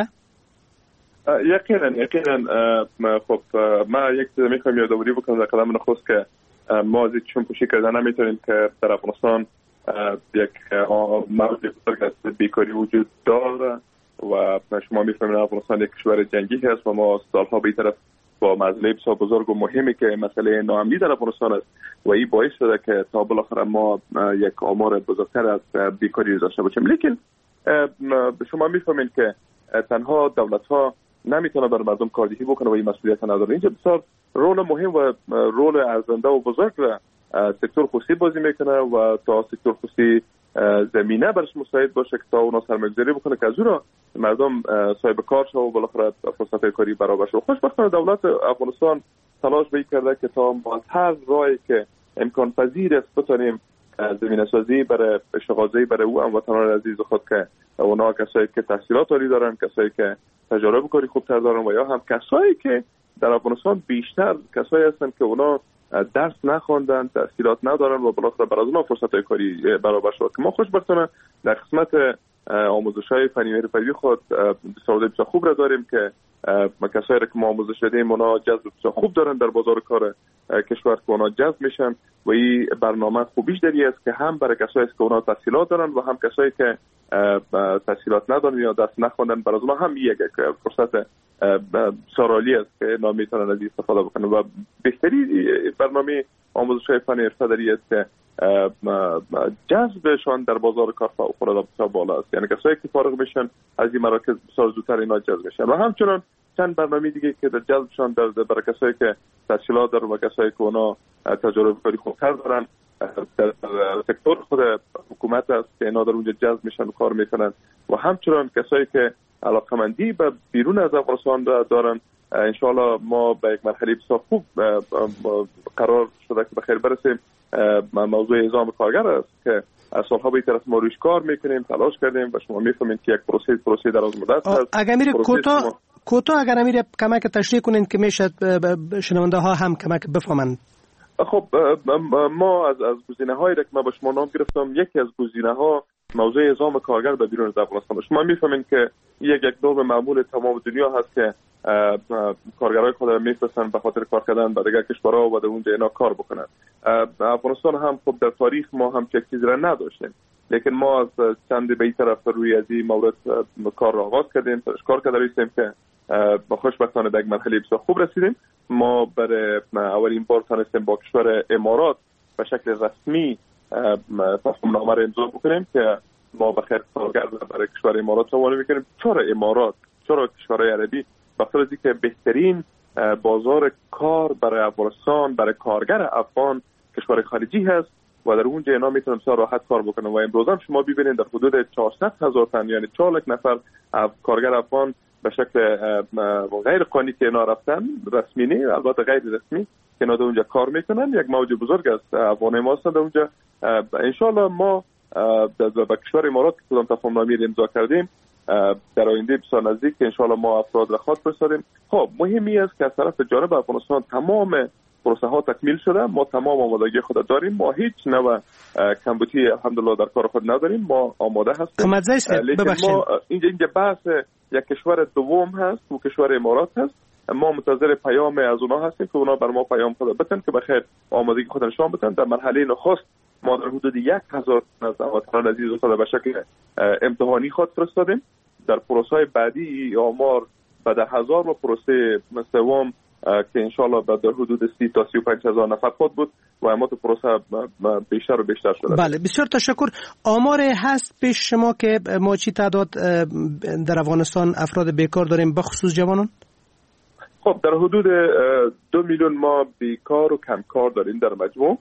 یقینا خب من یک چیز میخوام یادآوری بکنم در قدم نخست که ما از چون پوشی کردن نمیتونیم که در افغانستان یک موضوع بزرگ از بیکاری وجود داره و شما میفهمید افغانستان یک کشور جنگی هست و ما سالها به این طرف با مسئله بسیار بزرگ و مهمی که مسئله ناامنی در افغانستان است و این باعث شده که تا بالاخره ما یک آمار بزرگتر از بیکاری داشته باشیم. لیکن شما میفهمید که تنها دولت ها نمیتونه بر مردم کاردهی بکنه و این مسئولیت نداره. اینجا بسیار رول مهم و رول ارزنده و بزرگ را سکتور خصوصی بازی میکنه و تا سکتور خصوصی زمینه برش مساعد باشه که تا اونا سرمایه‌گذاری بکنه که از اون مردم صاحب کار شه و بالاخره فرصت کاری برابر شه. خوشبختانه دولت افغانستان تلاش به این کرده که تا با هر راهی که امکان پذیر است بتونیم زمینه سازی برای اشتغالزایی برای او هموطنان عزیز خود که اونا کسایی که تحصیلات عالی دارن، کسایی که تجارب کاری خوبتر دارن و یا هم کسایی که در افغانستان بیشتر کسایی هستن که اونا درس نخوندن، تحصیلات ندارن و بالاخره برای اونا فرصت کاری برابر شد. که ما خوشبختانه در قسمت آموزش‌های فنی و حرفه‌ای خود بسیار خوب را داریم که کسایی که ما آموزش دادیم اونا جذب بسیار خوب دارن در بازار کار کشور که اونا جذب میشن و این برنامه خوبیش داری است که هم برای کسایی که اونا تحصیلات دارن و هم کسایی که تحصیلات ندارن یا درس نخوندن برای اونا هم یک فرصت سرالی است که اینا میتونن از استفاده بکنن و بهتری برنامه آموزش‌های فنی حرفه‌ای است که جذبشان در بازار کار فوق‌العاده بسیار بالا است. یعنی کسایی که فارغ میشن از این مراکز بسیار زودتر اینا جذب میشن و همچنان چند برنامه دیگه که در جذبشان برای کسایی که تحصیلات دارن و کسایی که اونا تجربه کاری خوبتر دارن در سکتور خود حکومت است که اینا در اونجا جذب میشن و کار میکنن و همچنان کسایی که علاقمندی به بیرون از افغانستان دارن. انشاءالله ما به یک مرحله بسیار خوب قرار شده که بخیر برسیم. موضوع اعزام کارگر است که از سالها به این طرف ما روش کار میکنیم، تلاش کردیم و شما میفهمید که یک پروسه دراز مدت است. اگر میره کوتاه اگر میره کمک تشریح کنین که میشه شنونده ها هم کمک بفهمند. خب ما از گزینه‌هایی که من با شما نام گرفتم، یکی از گزینه‌ها موضوع اعزام کارگر به بیرون از افغانستان. شما میفهمید که یک نرم معمول تمام دنیا هست که کارگرای خود را میفرستن به خاطر کار کردن به دیگر کشورها و در اونجا اینا کار بکنن. افغانستان هم خب در تاریخ ما هم چه چیزی را نداشتیم، لیکن ما از چند به این طرف روی از این مورد کار را آغاز کردیم، کار کردیم که با خوشبختانه به یک مرحله بسیار خوب رسیدیم. ما برای اولین بار تونستیم با کشور امارات به شکل رسمی تفاهم‌نامه را امضا بکنیم که ما بخیر کارگر برای کشور امارات روانه می‌کنیم. چرا امارات؟ چرا کشورهای عربی؟ بخاطر اینکه بهترین بازار کار برای افغانستان، برای کارگر افغان کشور خارجی هست و در اونجا اینا میتونن بسیار راحت کار بکنن. و امروز هم شما ببینید در حدود 400,000 تن یعنی 4 لک نفر کارگر افغان به شکل غیر قانونی که اینا رفتن، رسمی نه البته غیر رسمی، که اینا در اونجا کار میکنن. یک موج بزرگ است افغانای ما هستند اونجا. ان شاء الله ما با کشور امارات که کدام تفاهم‌نامه امضا کردیم در آینده بسیار نزدیک ان شاء الله ما افراد را خواهد فرستادیم. خب مهمی است که از طرف جانب افغانستان تمام پروسه ها تکمیل شده، ما تمام آمادگی خود داریم، ما هیچ نوع کمبودی الحمدلله در کار خود نداریم، ما آماده هستیم. لیکن ما اینجا بحث یک کشور دوم هست و کشور امارات هست. ما منتظر پیام از اونها هستیم که اونها بر ما پیام خود بتن که بخیر آمادگی خود نشان بدن. در مرحله نخست ما در حدود 1,000 از وطنان عزیز خود به شکل امتحانی خود فرستادیم. در پروسه بعدی آمار به 10,000 و پروسه سوم که انشالله در حدود 30 تا 35,000 نفر خود بود و اما تو پروسه بیشتر و بیشتر شده. بله بسیار تشکر. آمار هست پیش شما که ما چی تعداد در افغانستان افراد بیکار داریم بخصوص جوانان؟ خب در حدود 2 میلیون ما بیکار و کمکار داریم در مجموع.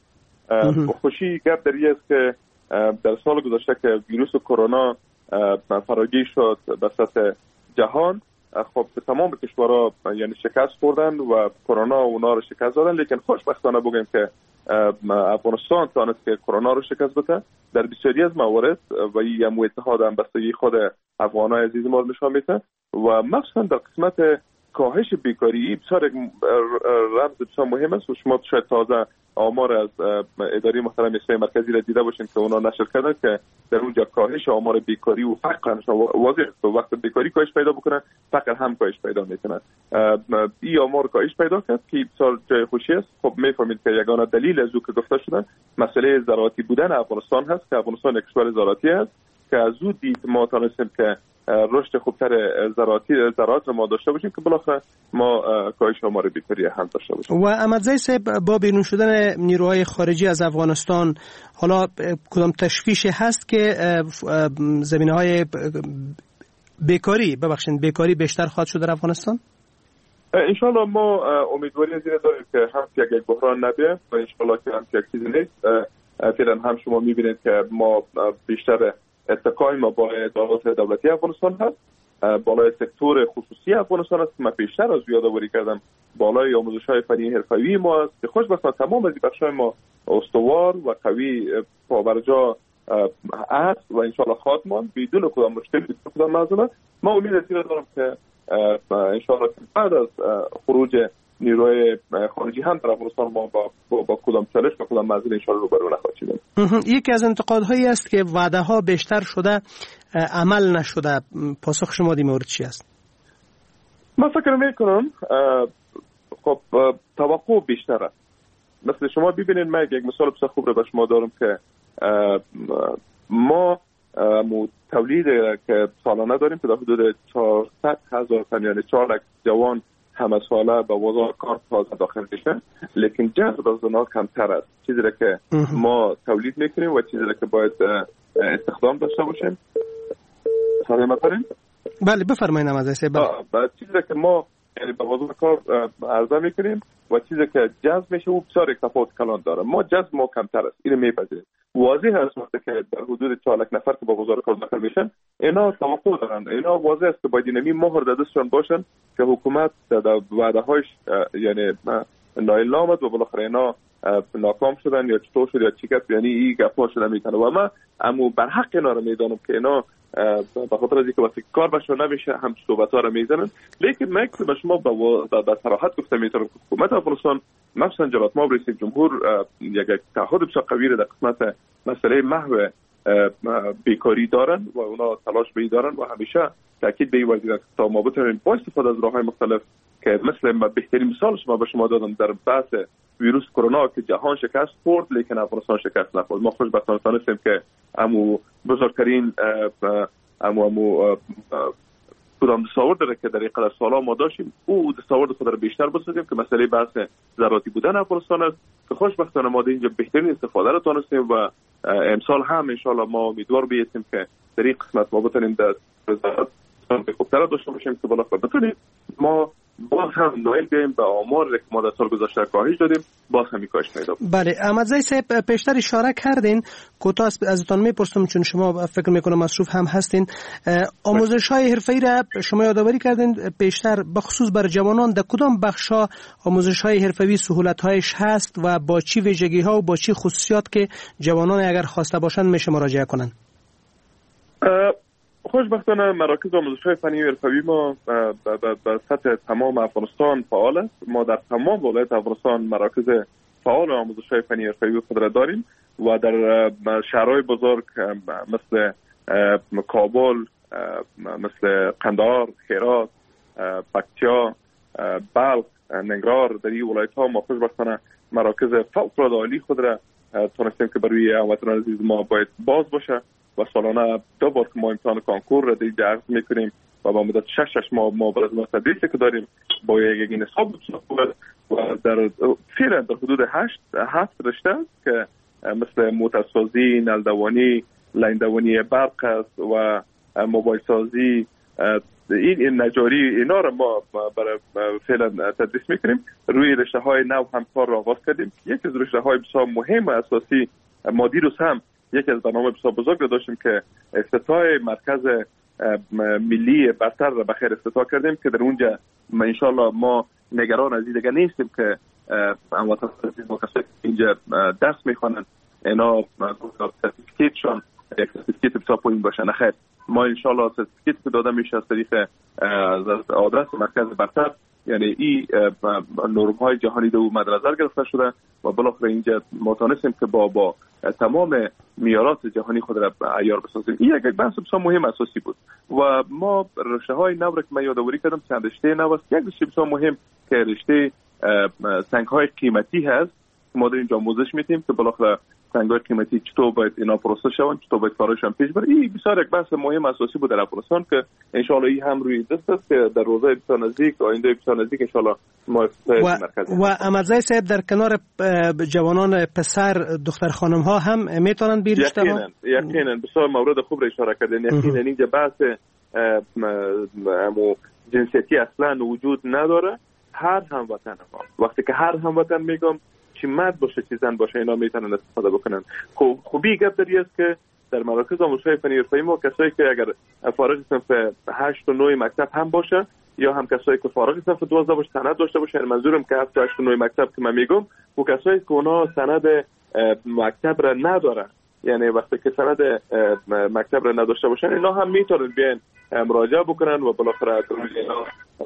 خوشی گپ در است که در سال گذشته که ویروس کرونا فراگیر شد به سطح جهان، خب تمام کشورها یعنی شکست خوردن و کرونا اونا رو شکست دادن. لیکن خوشبختانه بگیم که افغانستان تانست که کرونا رو شکست بده در بسیاری از موارد و این اتحاد همبستگی خود افغانای عزیز ما نشان میده و مخصوصا در قسمت کاهش بیکاری بسیار رمز بسیار مهم است و شما شاید تازه آمار از اداره محترم اسلام مرکزی را دیده باشین که اونا نشر کردن که در اونجا کاهش آمار بیکاری و فقر واضح است. وقتی بیکاری کاهش پیدا بکنه فقر هم کاهش پیدا میکنه. این آمار کاهش پیدا کرد که بسیار جای خوشی است. خب میفهمید که یگانه دلیل از او که گفته شده مسئله زراعتی بودن افغانستان هست که افغانستان یک کشور زراعتی است که از او دید ما تونستیم که رشد خوبتر زراعت ما داشته باشیم که بالاخره ما کاهش آمار بیکاری هم داشته باشیم. و احمدزی صاحب با بیرون شدن نیروهای خارجی از افغانستان حالا کدام تشویشی هست که زمینه‌های بیکاری بیشتر خواهد شد در افغانستان؟ انشالله ما امیدواری از این داریم که هم یک بحران نبیه و انشالله که هم یک چیزی نیست. فعلا هم شما میبینید که ما بیشتر اتکای ما با ادارات دولتی افغانستان هست، بالای سکتور خصوصی افغانستان است که من پیشتر از یادآوری کردم بالای آموزش‌های فنی حرفه‌ای ما است که خوشبختانه تمام از بخش‌های ما استوار و قوی پابرجا است و انشالله خاتمان بدون کدام مشکل بدون کدام معضله. ما امید از این دارم که انشالله بعد از خروج نیروی خارجی هم در افغانستان ما با کدام چالش و کدام معضله انشالله روبرو نخواهد شدیم. یکی از انتقادهایی است که وعده ها بیشتر شده عمل نشده. پاسخ شما در مورد چی است؟ من فکر میکنم خب توقع بیشتره. مثل شما ببینید من یک مثال بسیار خوب رو به شما دارم که ما تولید که سالانه داریم که در حدود 400,000 تن یعنی 4 لک جوان همه ساله به بازار کار تازه داخل میشه، لیکن جذب از اونها کمتر است. چیزی را که ما تولید میکنیم و چیزی را که باید استخدام داشته باشیم. بله بفرمایید نمازه صاحب. چیزی را که ما یعنی به بازار کار عرضه میکنیم و چیزی که جذب میشه او بسیار یک تفاوت کلان داره. ما جذب ما کمتر است، اینو میپذیریم. واضح است وقتی که در حدود 4 لک نفر که با بازار کار داخل میشن اینا توقع دارن، اینا واضح است که باید اینمی مهر در دستشون باشن که حکومت در وعده‌هاش یعنی نایل نامد و بالاخره اینا ناکام شدن یا چطور شد یا چیکت، یعنی این گپا شده میکنه و ما اما بر حق اینا رو میدانم که اینا به خاطر از اینکه وقتی کار بهشون نمیشه هم صحبت‌ها رو میزنن. لیکن من به شما به صراحت گفتم میتونم که حکومت افغانستان مثلا جلات ما رئیس جمهور یک تعهد بسیار قوی در قسمت مسئله محو بیکاری دارن و اونا تلاش به دارن و همیشه تاکید به این وجه تا ما بتونیم با استفاده از راه‌های مختلف که مثل بهترین مثالش ما به شما دادم در بحث ویروس کرونا که جهان شکست خورد لیکن افغانستان شکست نخورد. ما خوشبختانه تونستیم که بزرگترین کدام دستاورد داره که در این قدر سالا ما داشتیم او دستاورد خود را بیشتر بسازیم که مسئله بحث زراعتی بودن افغانستان است که خوشبختانه ما اینجا بهترین استفاده را تونستیم و امسال هم انشالله ما امیدوار بیستیم که در این قسمت ما بتونیم در زراعت خوبتر داشته باشیم که بالاخره بتونیم ما باز هم نایل بیاییم به آمار که ما در سال گذشته کاهش دادیم، باز هم کاهش پیدا بود. بله، احمدزی صاحب پیشتر اشاره کردین، کوتاه ازتون میپرسم چون شما فکر میکنم مصروف هم هستین. آموزش‌های حرفه‌ای را شما یادآوری کردین پیشتر، بخصوص بر جوانان در کدام بخش‌ها آموزش‌های حرفه‌ای سهولت‌هایش هست و با چی ویژگی‌ها و با چی خصوصیات که جوانان اگر خواسته باشند میشه مراجعه کنند؟ خوشبختانه مراکز آموزش‌های فنی و حرفه‌ای ما به سطح تمام افغانستان فعال است. ما در تمام ولایت افغانستان مراکز فعال آموزش‌های فنی و حرفه‌ای خود داریم و در شهرهای بزرگ مثل کابل، مثل قندهار، هرات، پکتیا، بلخ، ننگرهار، در این ولایت‌ها ما خوشبختانه مراکز فوق‌العاده عالی خود را تونستیم که برای هموطنان عزیز ما باید باز باشه و سالانه 2 بار که ما امتحان کانکور را دیگه عرض میکنیم و با مدت 6 ماه ما برای ما تدریسی که داریم با یک نصاب و در فعلا در حدود 7 رشته که مثل موتورسازی، نلدوانی، لاندوانی برق است و موبایل سازی، این نجاری، اینا را ما برای فعلا تدریس میکنیم. روی رشته های نو هم کار را آغاز کردیم. یکی از رشته های بسیار مهم و اساسی ما دیروز هم یکی از برنامه بسیار بزرگ را داشتیم که افتتاح مرکز ملی برتر را بخیر افتتاح کردیم که در اونجا انشالله ما نگران از این دیگه نیستیم که هموطنان عزیز ما کسایی اینجا درس میخوانند اینا سرتیفیکیتشون یک سرتیفیکیت بسیار پایین باشه. نه خیر، ما انشالله سرتیفیکیت که داده میشه از طریق آدرس مرکز برتر، یعنی این نرم های جهانی دو مد نظر گرفته شده و بالاخره اینجا ما تونستیم که با تمام معیارات جهانی خود را عیار بسازیم. این یک بحث بسیار مهم اساسی بود و ما رشته های نو را که من یادآوری کردم چند رشته نو است. یک رشته بسیار مهم که رشته سنگ های قیمتی هست، ما در اینجا آموزش میدیم که بالاخره سنگ‌های قیمتی چطور باید اینا پروسس شوند، چطور باید کارشون پیش بره. این بسیار یک بحث مهم اساسی بود در افغانستان که ان شاء الله این هم روی دست است که در روزهای بسیار نزدیک، آینده بسیار نزدیک ان شاء الله ما مرکز و احمدزی صاحب در کنار جوانان پسر دختر خانم ها هم میتونن بیرشته ها؟ یقینا بسیار مورد خوب را اشاره کردین. یقینا اینجا بحث جنسیتی اصلا وجود نداره. هر هموطن وقتی که هر هموطن میگم چی مرد باشه چی زن باشه اینا میتونن استفاده بکنن. خوبی گپ داری است که در مراکز آموزش‌های فنی حرفه‌ای ما کسایی که اگر فارغ صنف 8 و 9 مکتب هم باشه یا هم کسایی که فارغ صنف 12 باشه سند داشته باشه، منظورم که 7 8 و 9 مکتب که من میگم و کسایی که اونا سند مکتب را ندارن، یعنی وقتی که سند مکتب را نداشته باشن اینا هم میتونن بیان مراجعه بکنن و بالاخره روی اینا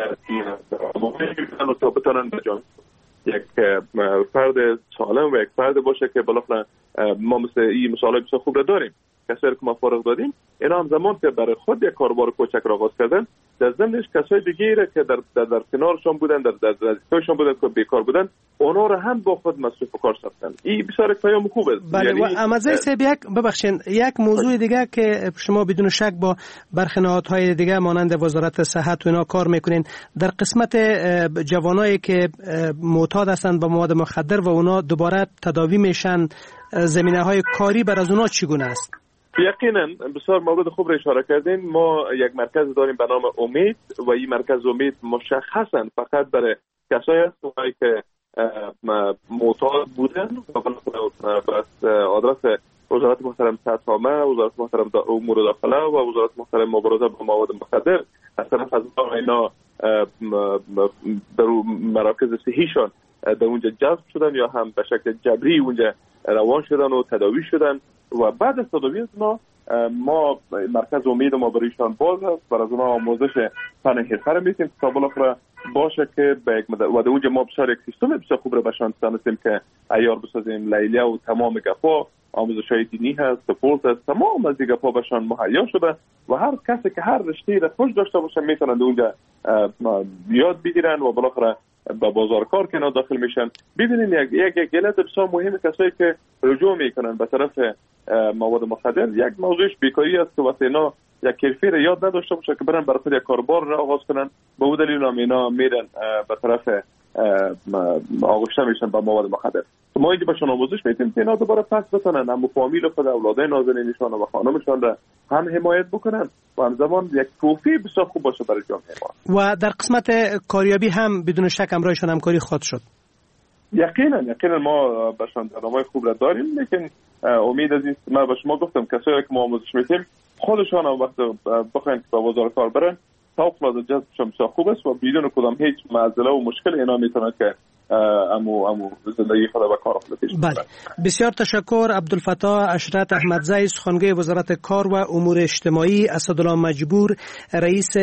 تا بتونن بجان یک فرد سالم و یک فرد باشه که بالاخره ما مثل این مثالای بسیار خوب را داریم. کسایی که ما فارغ دادیم اینا هم زمان که برای خود یک کاروبار کوچک را آغاز کردن، در ضمنش کسای دیگه که در کنارشون بودن، در نزدیکشون بودن که بیکار بودن، اونا را هم با خود مصروف کار ساختن. این بسیار پیام خوبه. بله یعنی و احمدزی صاحب یک موضوع دیگه که شما بدون شک با برخی نهادهای دیگه مانند وزارت صحت و اینا کار میکنین، در قسمت جوانایی که معتاد هستند به مواد مخدر و اونا دوباره تداوی میشن، زمینه‌های کاری بر از اونا چگونه است؟ یقینا بسیار مورد خوب را اشاره کردین. ما یک مرکز داریم به نام امید و این مرکز امید مشخصا فقط برای کسایی است که معتاد بودن و بس آدرس وزارت محترم صحت عامه، وزارت محترم امور داخله و وزارت محترم مبارزه با مواد مخدر از طرف از اینا در مراکز صحیشان در اونجا جذب شدن یا هم به شکل جبری اونجا روان شدن و تداوی شدن و بعد از تداوی ما مرکز امید ما برایشان باز است. برای اونها آموزش فن حرفه را میتیم تا بالاخره باشه که به یک و در اونجا ما بسیار یک سیستم بسیار خوب را بهشان تونستیم که عیار بسازیم. لیلیه و تمام گپا آموزش‌های دینی هست، سپورت هست، تمام از دیگه پا بهشان مهیا شده و هر کسی که هر رشته را خوش داشته باشه میتونن اونجا یاد بگیرن و بالاخره با بازار کار که داخل میشن. ببینید یک علت بسیار مهم کسایی که رجوع میکنن به طرف مواد مخدر یک موضوعش بیکاری است که واسه اینا یک کیفی را یاد نداشته باشه که برن برای خود یک کاروبار را آغاز کنن. به اون دلیل اینا میرن به طرف آغشته میشن به مواد مخدر. ما اینجا بهشون آموزش میدیم که اینا دوباره پس بتونن هم فامیل خود اولادای نازنینشان و خانمشان را هم حمایت بکنن و همزمان یک توفیق بسیار خوب باشه برای جامعه ما. و در قسمت کاریابی هم بدون شک همراهشان همکاری خواهد شد. یقینا ما بهشان برنامه خوب را داریم، لیکن امید از این من به شما گفتم کسایی که ما آموزش میدیم خودشان هم وقت بخواین که به بازار کار برن فوق‌العاده جذبشان بسیار خوب است و بدون کدام هیچ معضله و مشکل اینا میتونن که امو زندگی خود و کار خود پیش ببرن. بسیار تشکر. عبدالفتاح اشرت احمدزی، سخنگوی وزارت کار و امور اجتماعی، اسدالله مجبور رئیس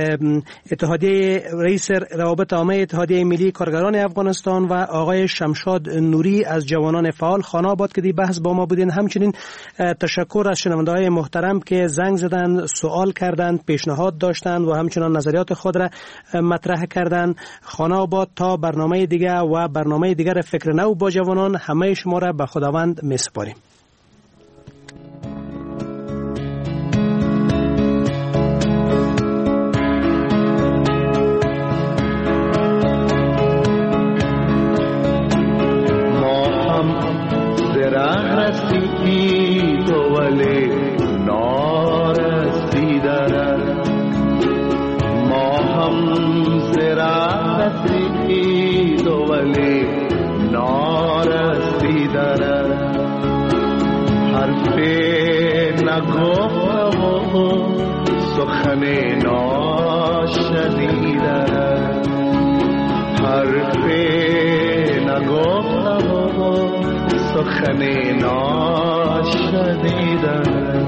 روابط عامه اتحادیه ملی کارگران افغانستان و آقای شمشاد نوری از جوانان فعال خانه آباد که دی بحث با ما بودین. همچنین تشکر از شنونده‌های محترم که زنگ زدند، سوال کردند، پیشنهاد داشتند و همچنین نظریات خود را مطرح کردند. خانه آباد تا برنامه دیگر و برنامه دیگر فکر نو با جوانان همه شما را به خداوند میسپاریم. ما هم زرع رسیدی تو ولی نارسیدن، ما هم زرع رسیدی تو ولی نارسیدن، حرف نگفتم و سخن ناشنیدن، حرف نگفتم و سخن ناشنیدن.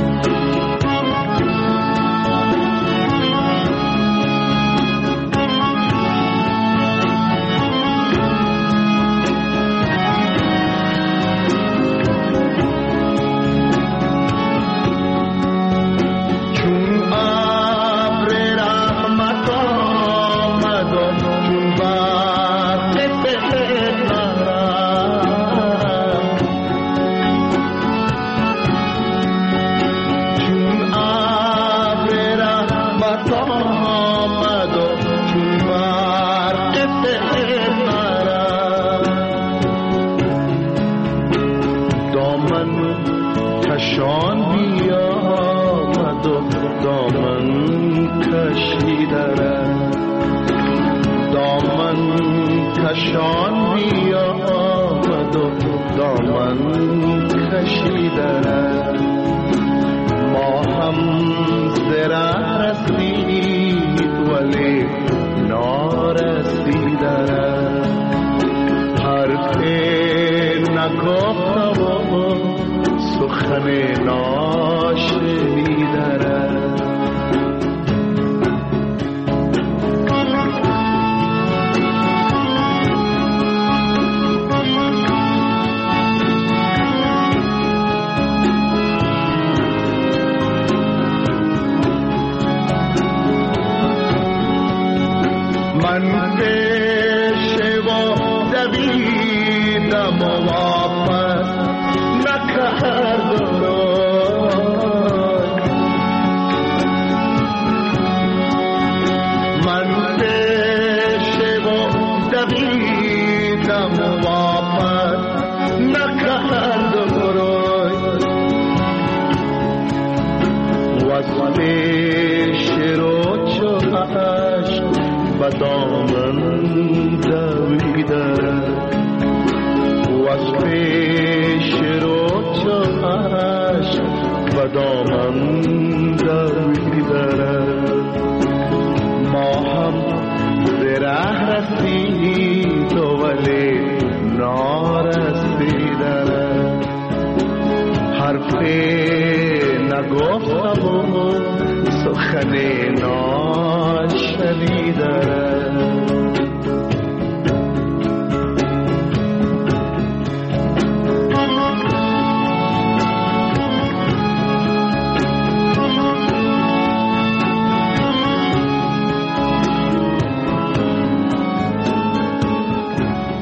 کشان بیا آمد و دامن کشیدن، ما هم زرع رسید ولی نارسیدن، حرف نگفتم و سخن ناشنیدن. من پیش و دویدم و واپس نکردم، من پیش و دویدم و واپس نکردم، وصل شیر و چوهش به دامن دویدم.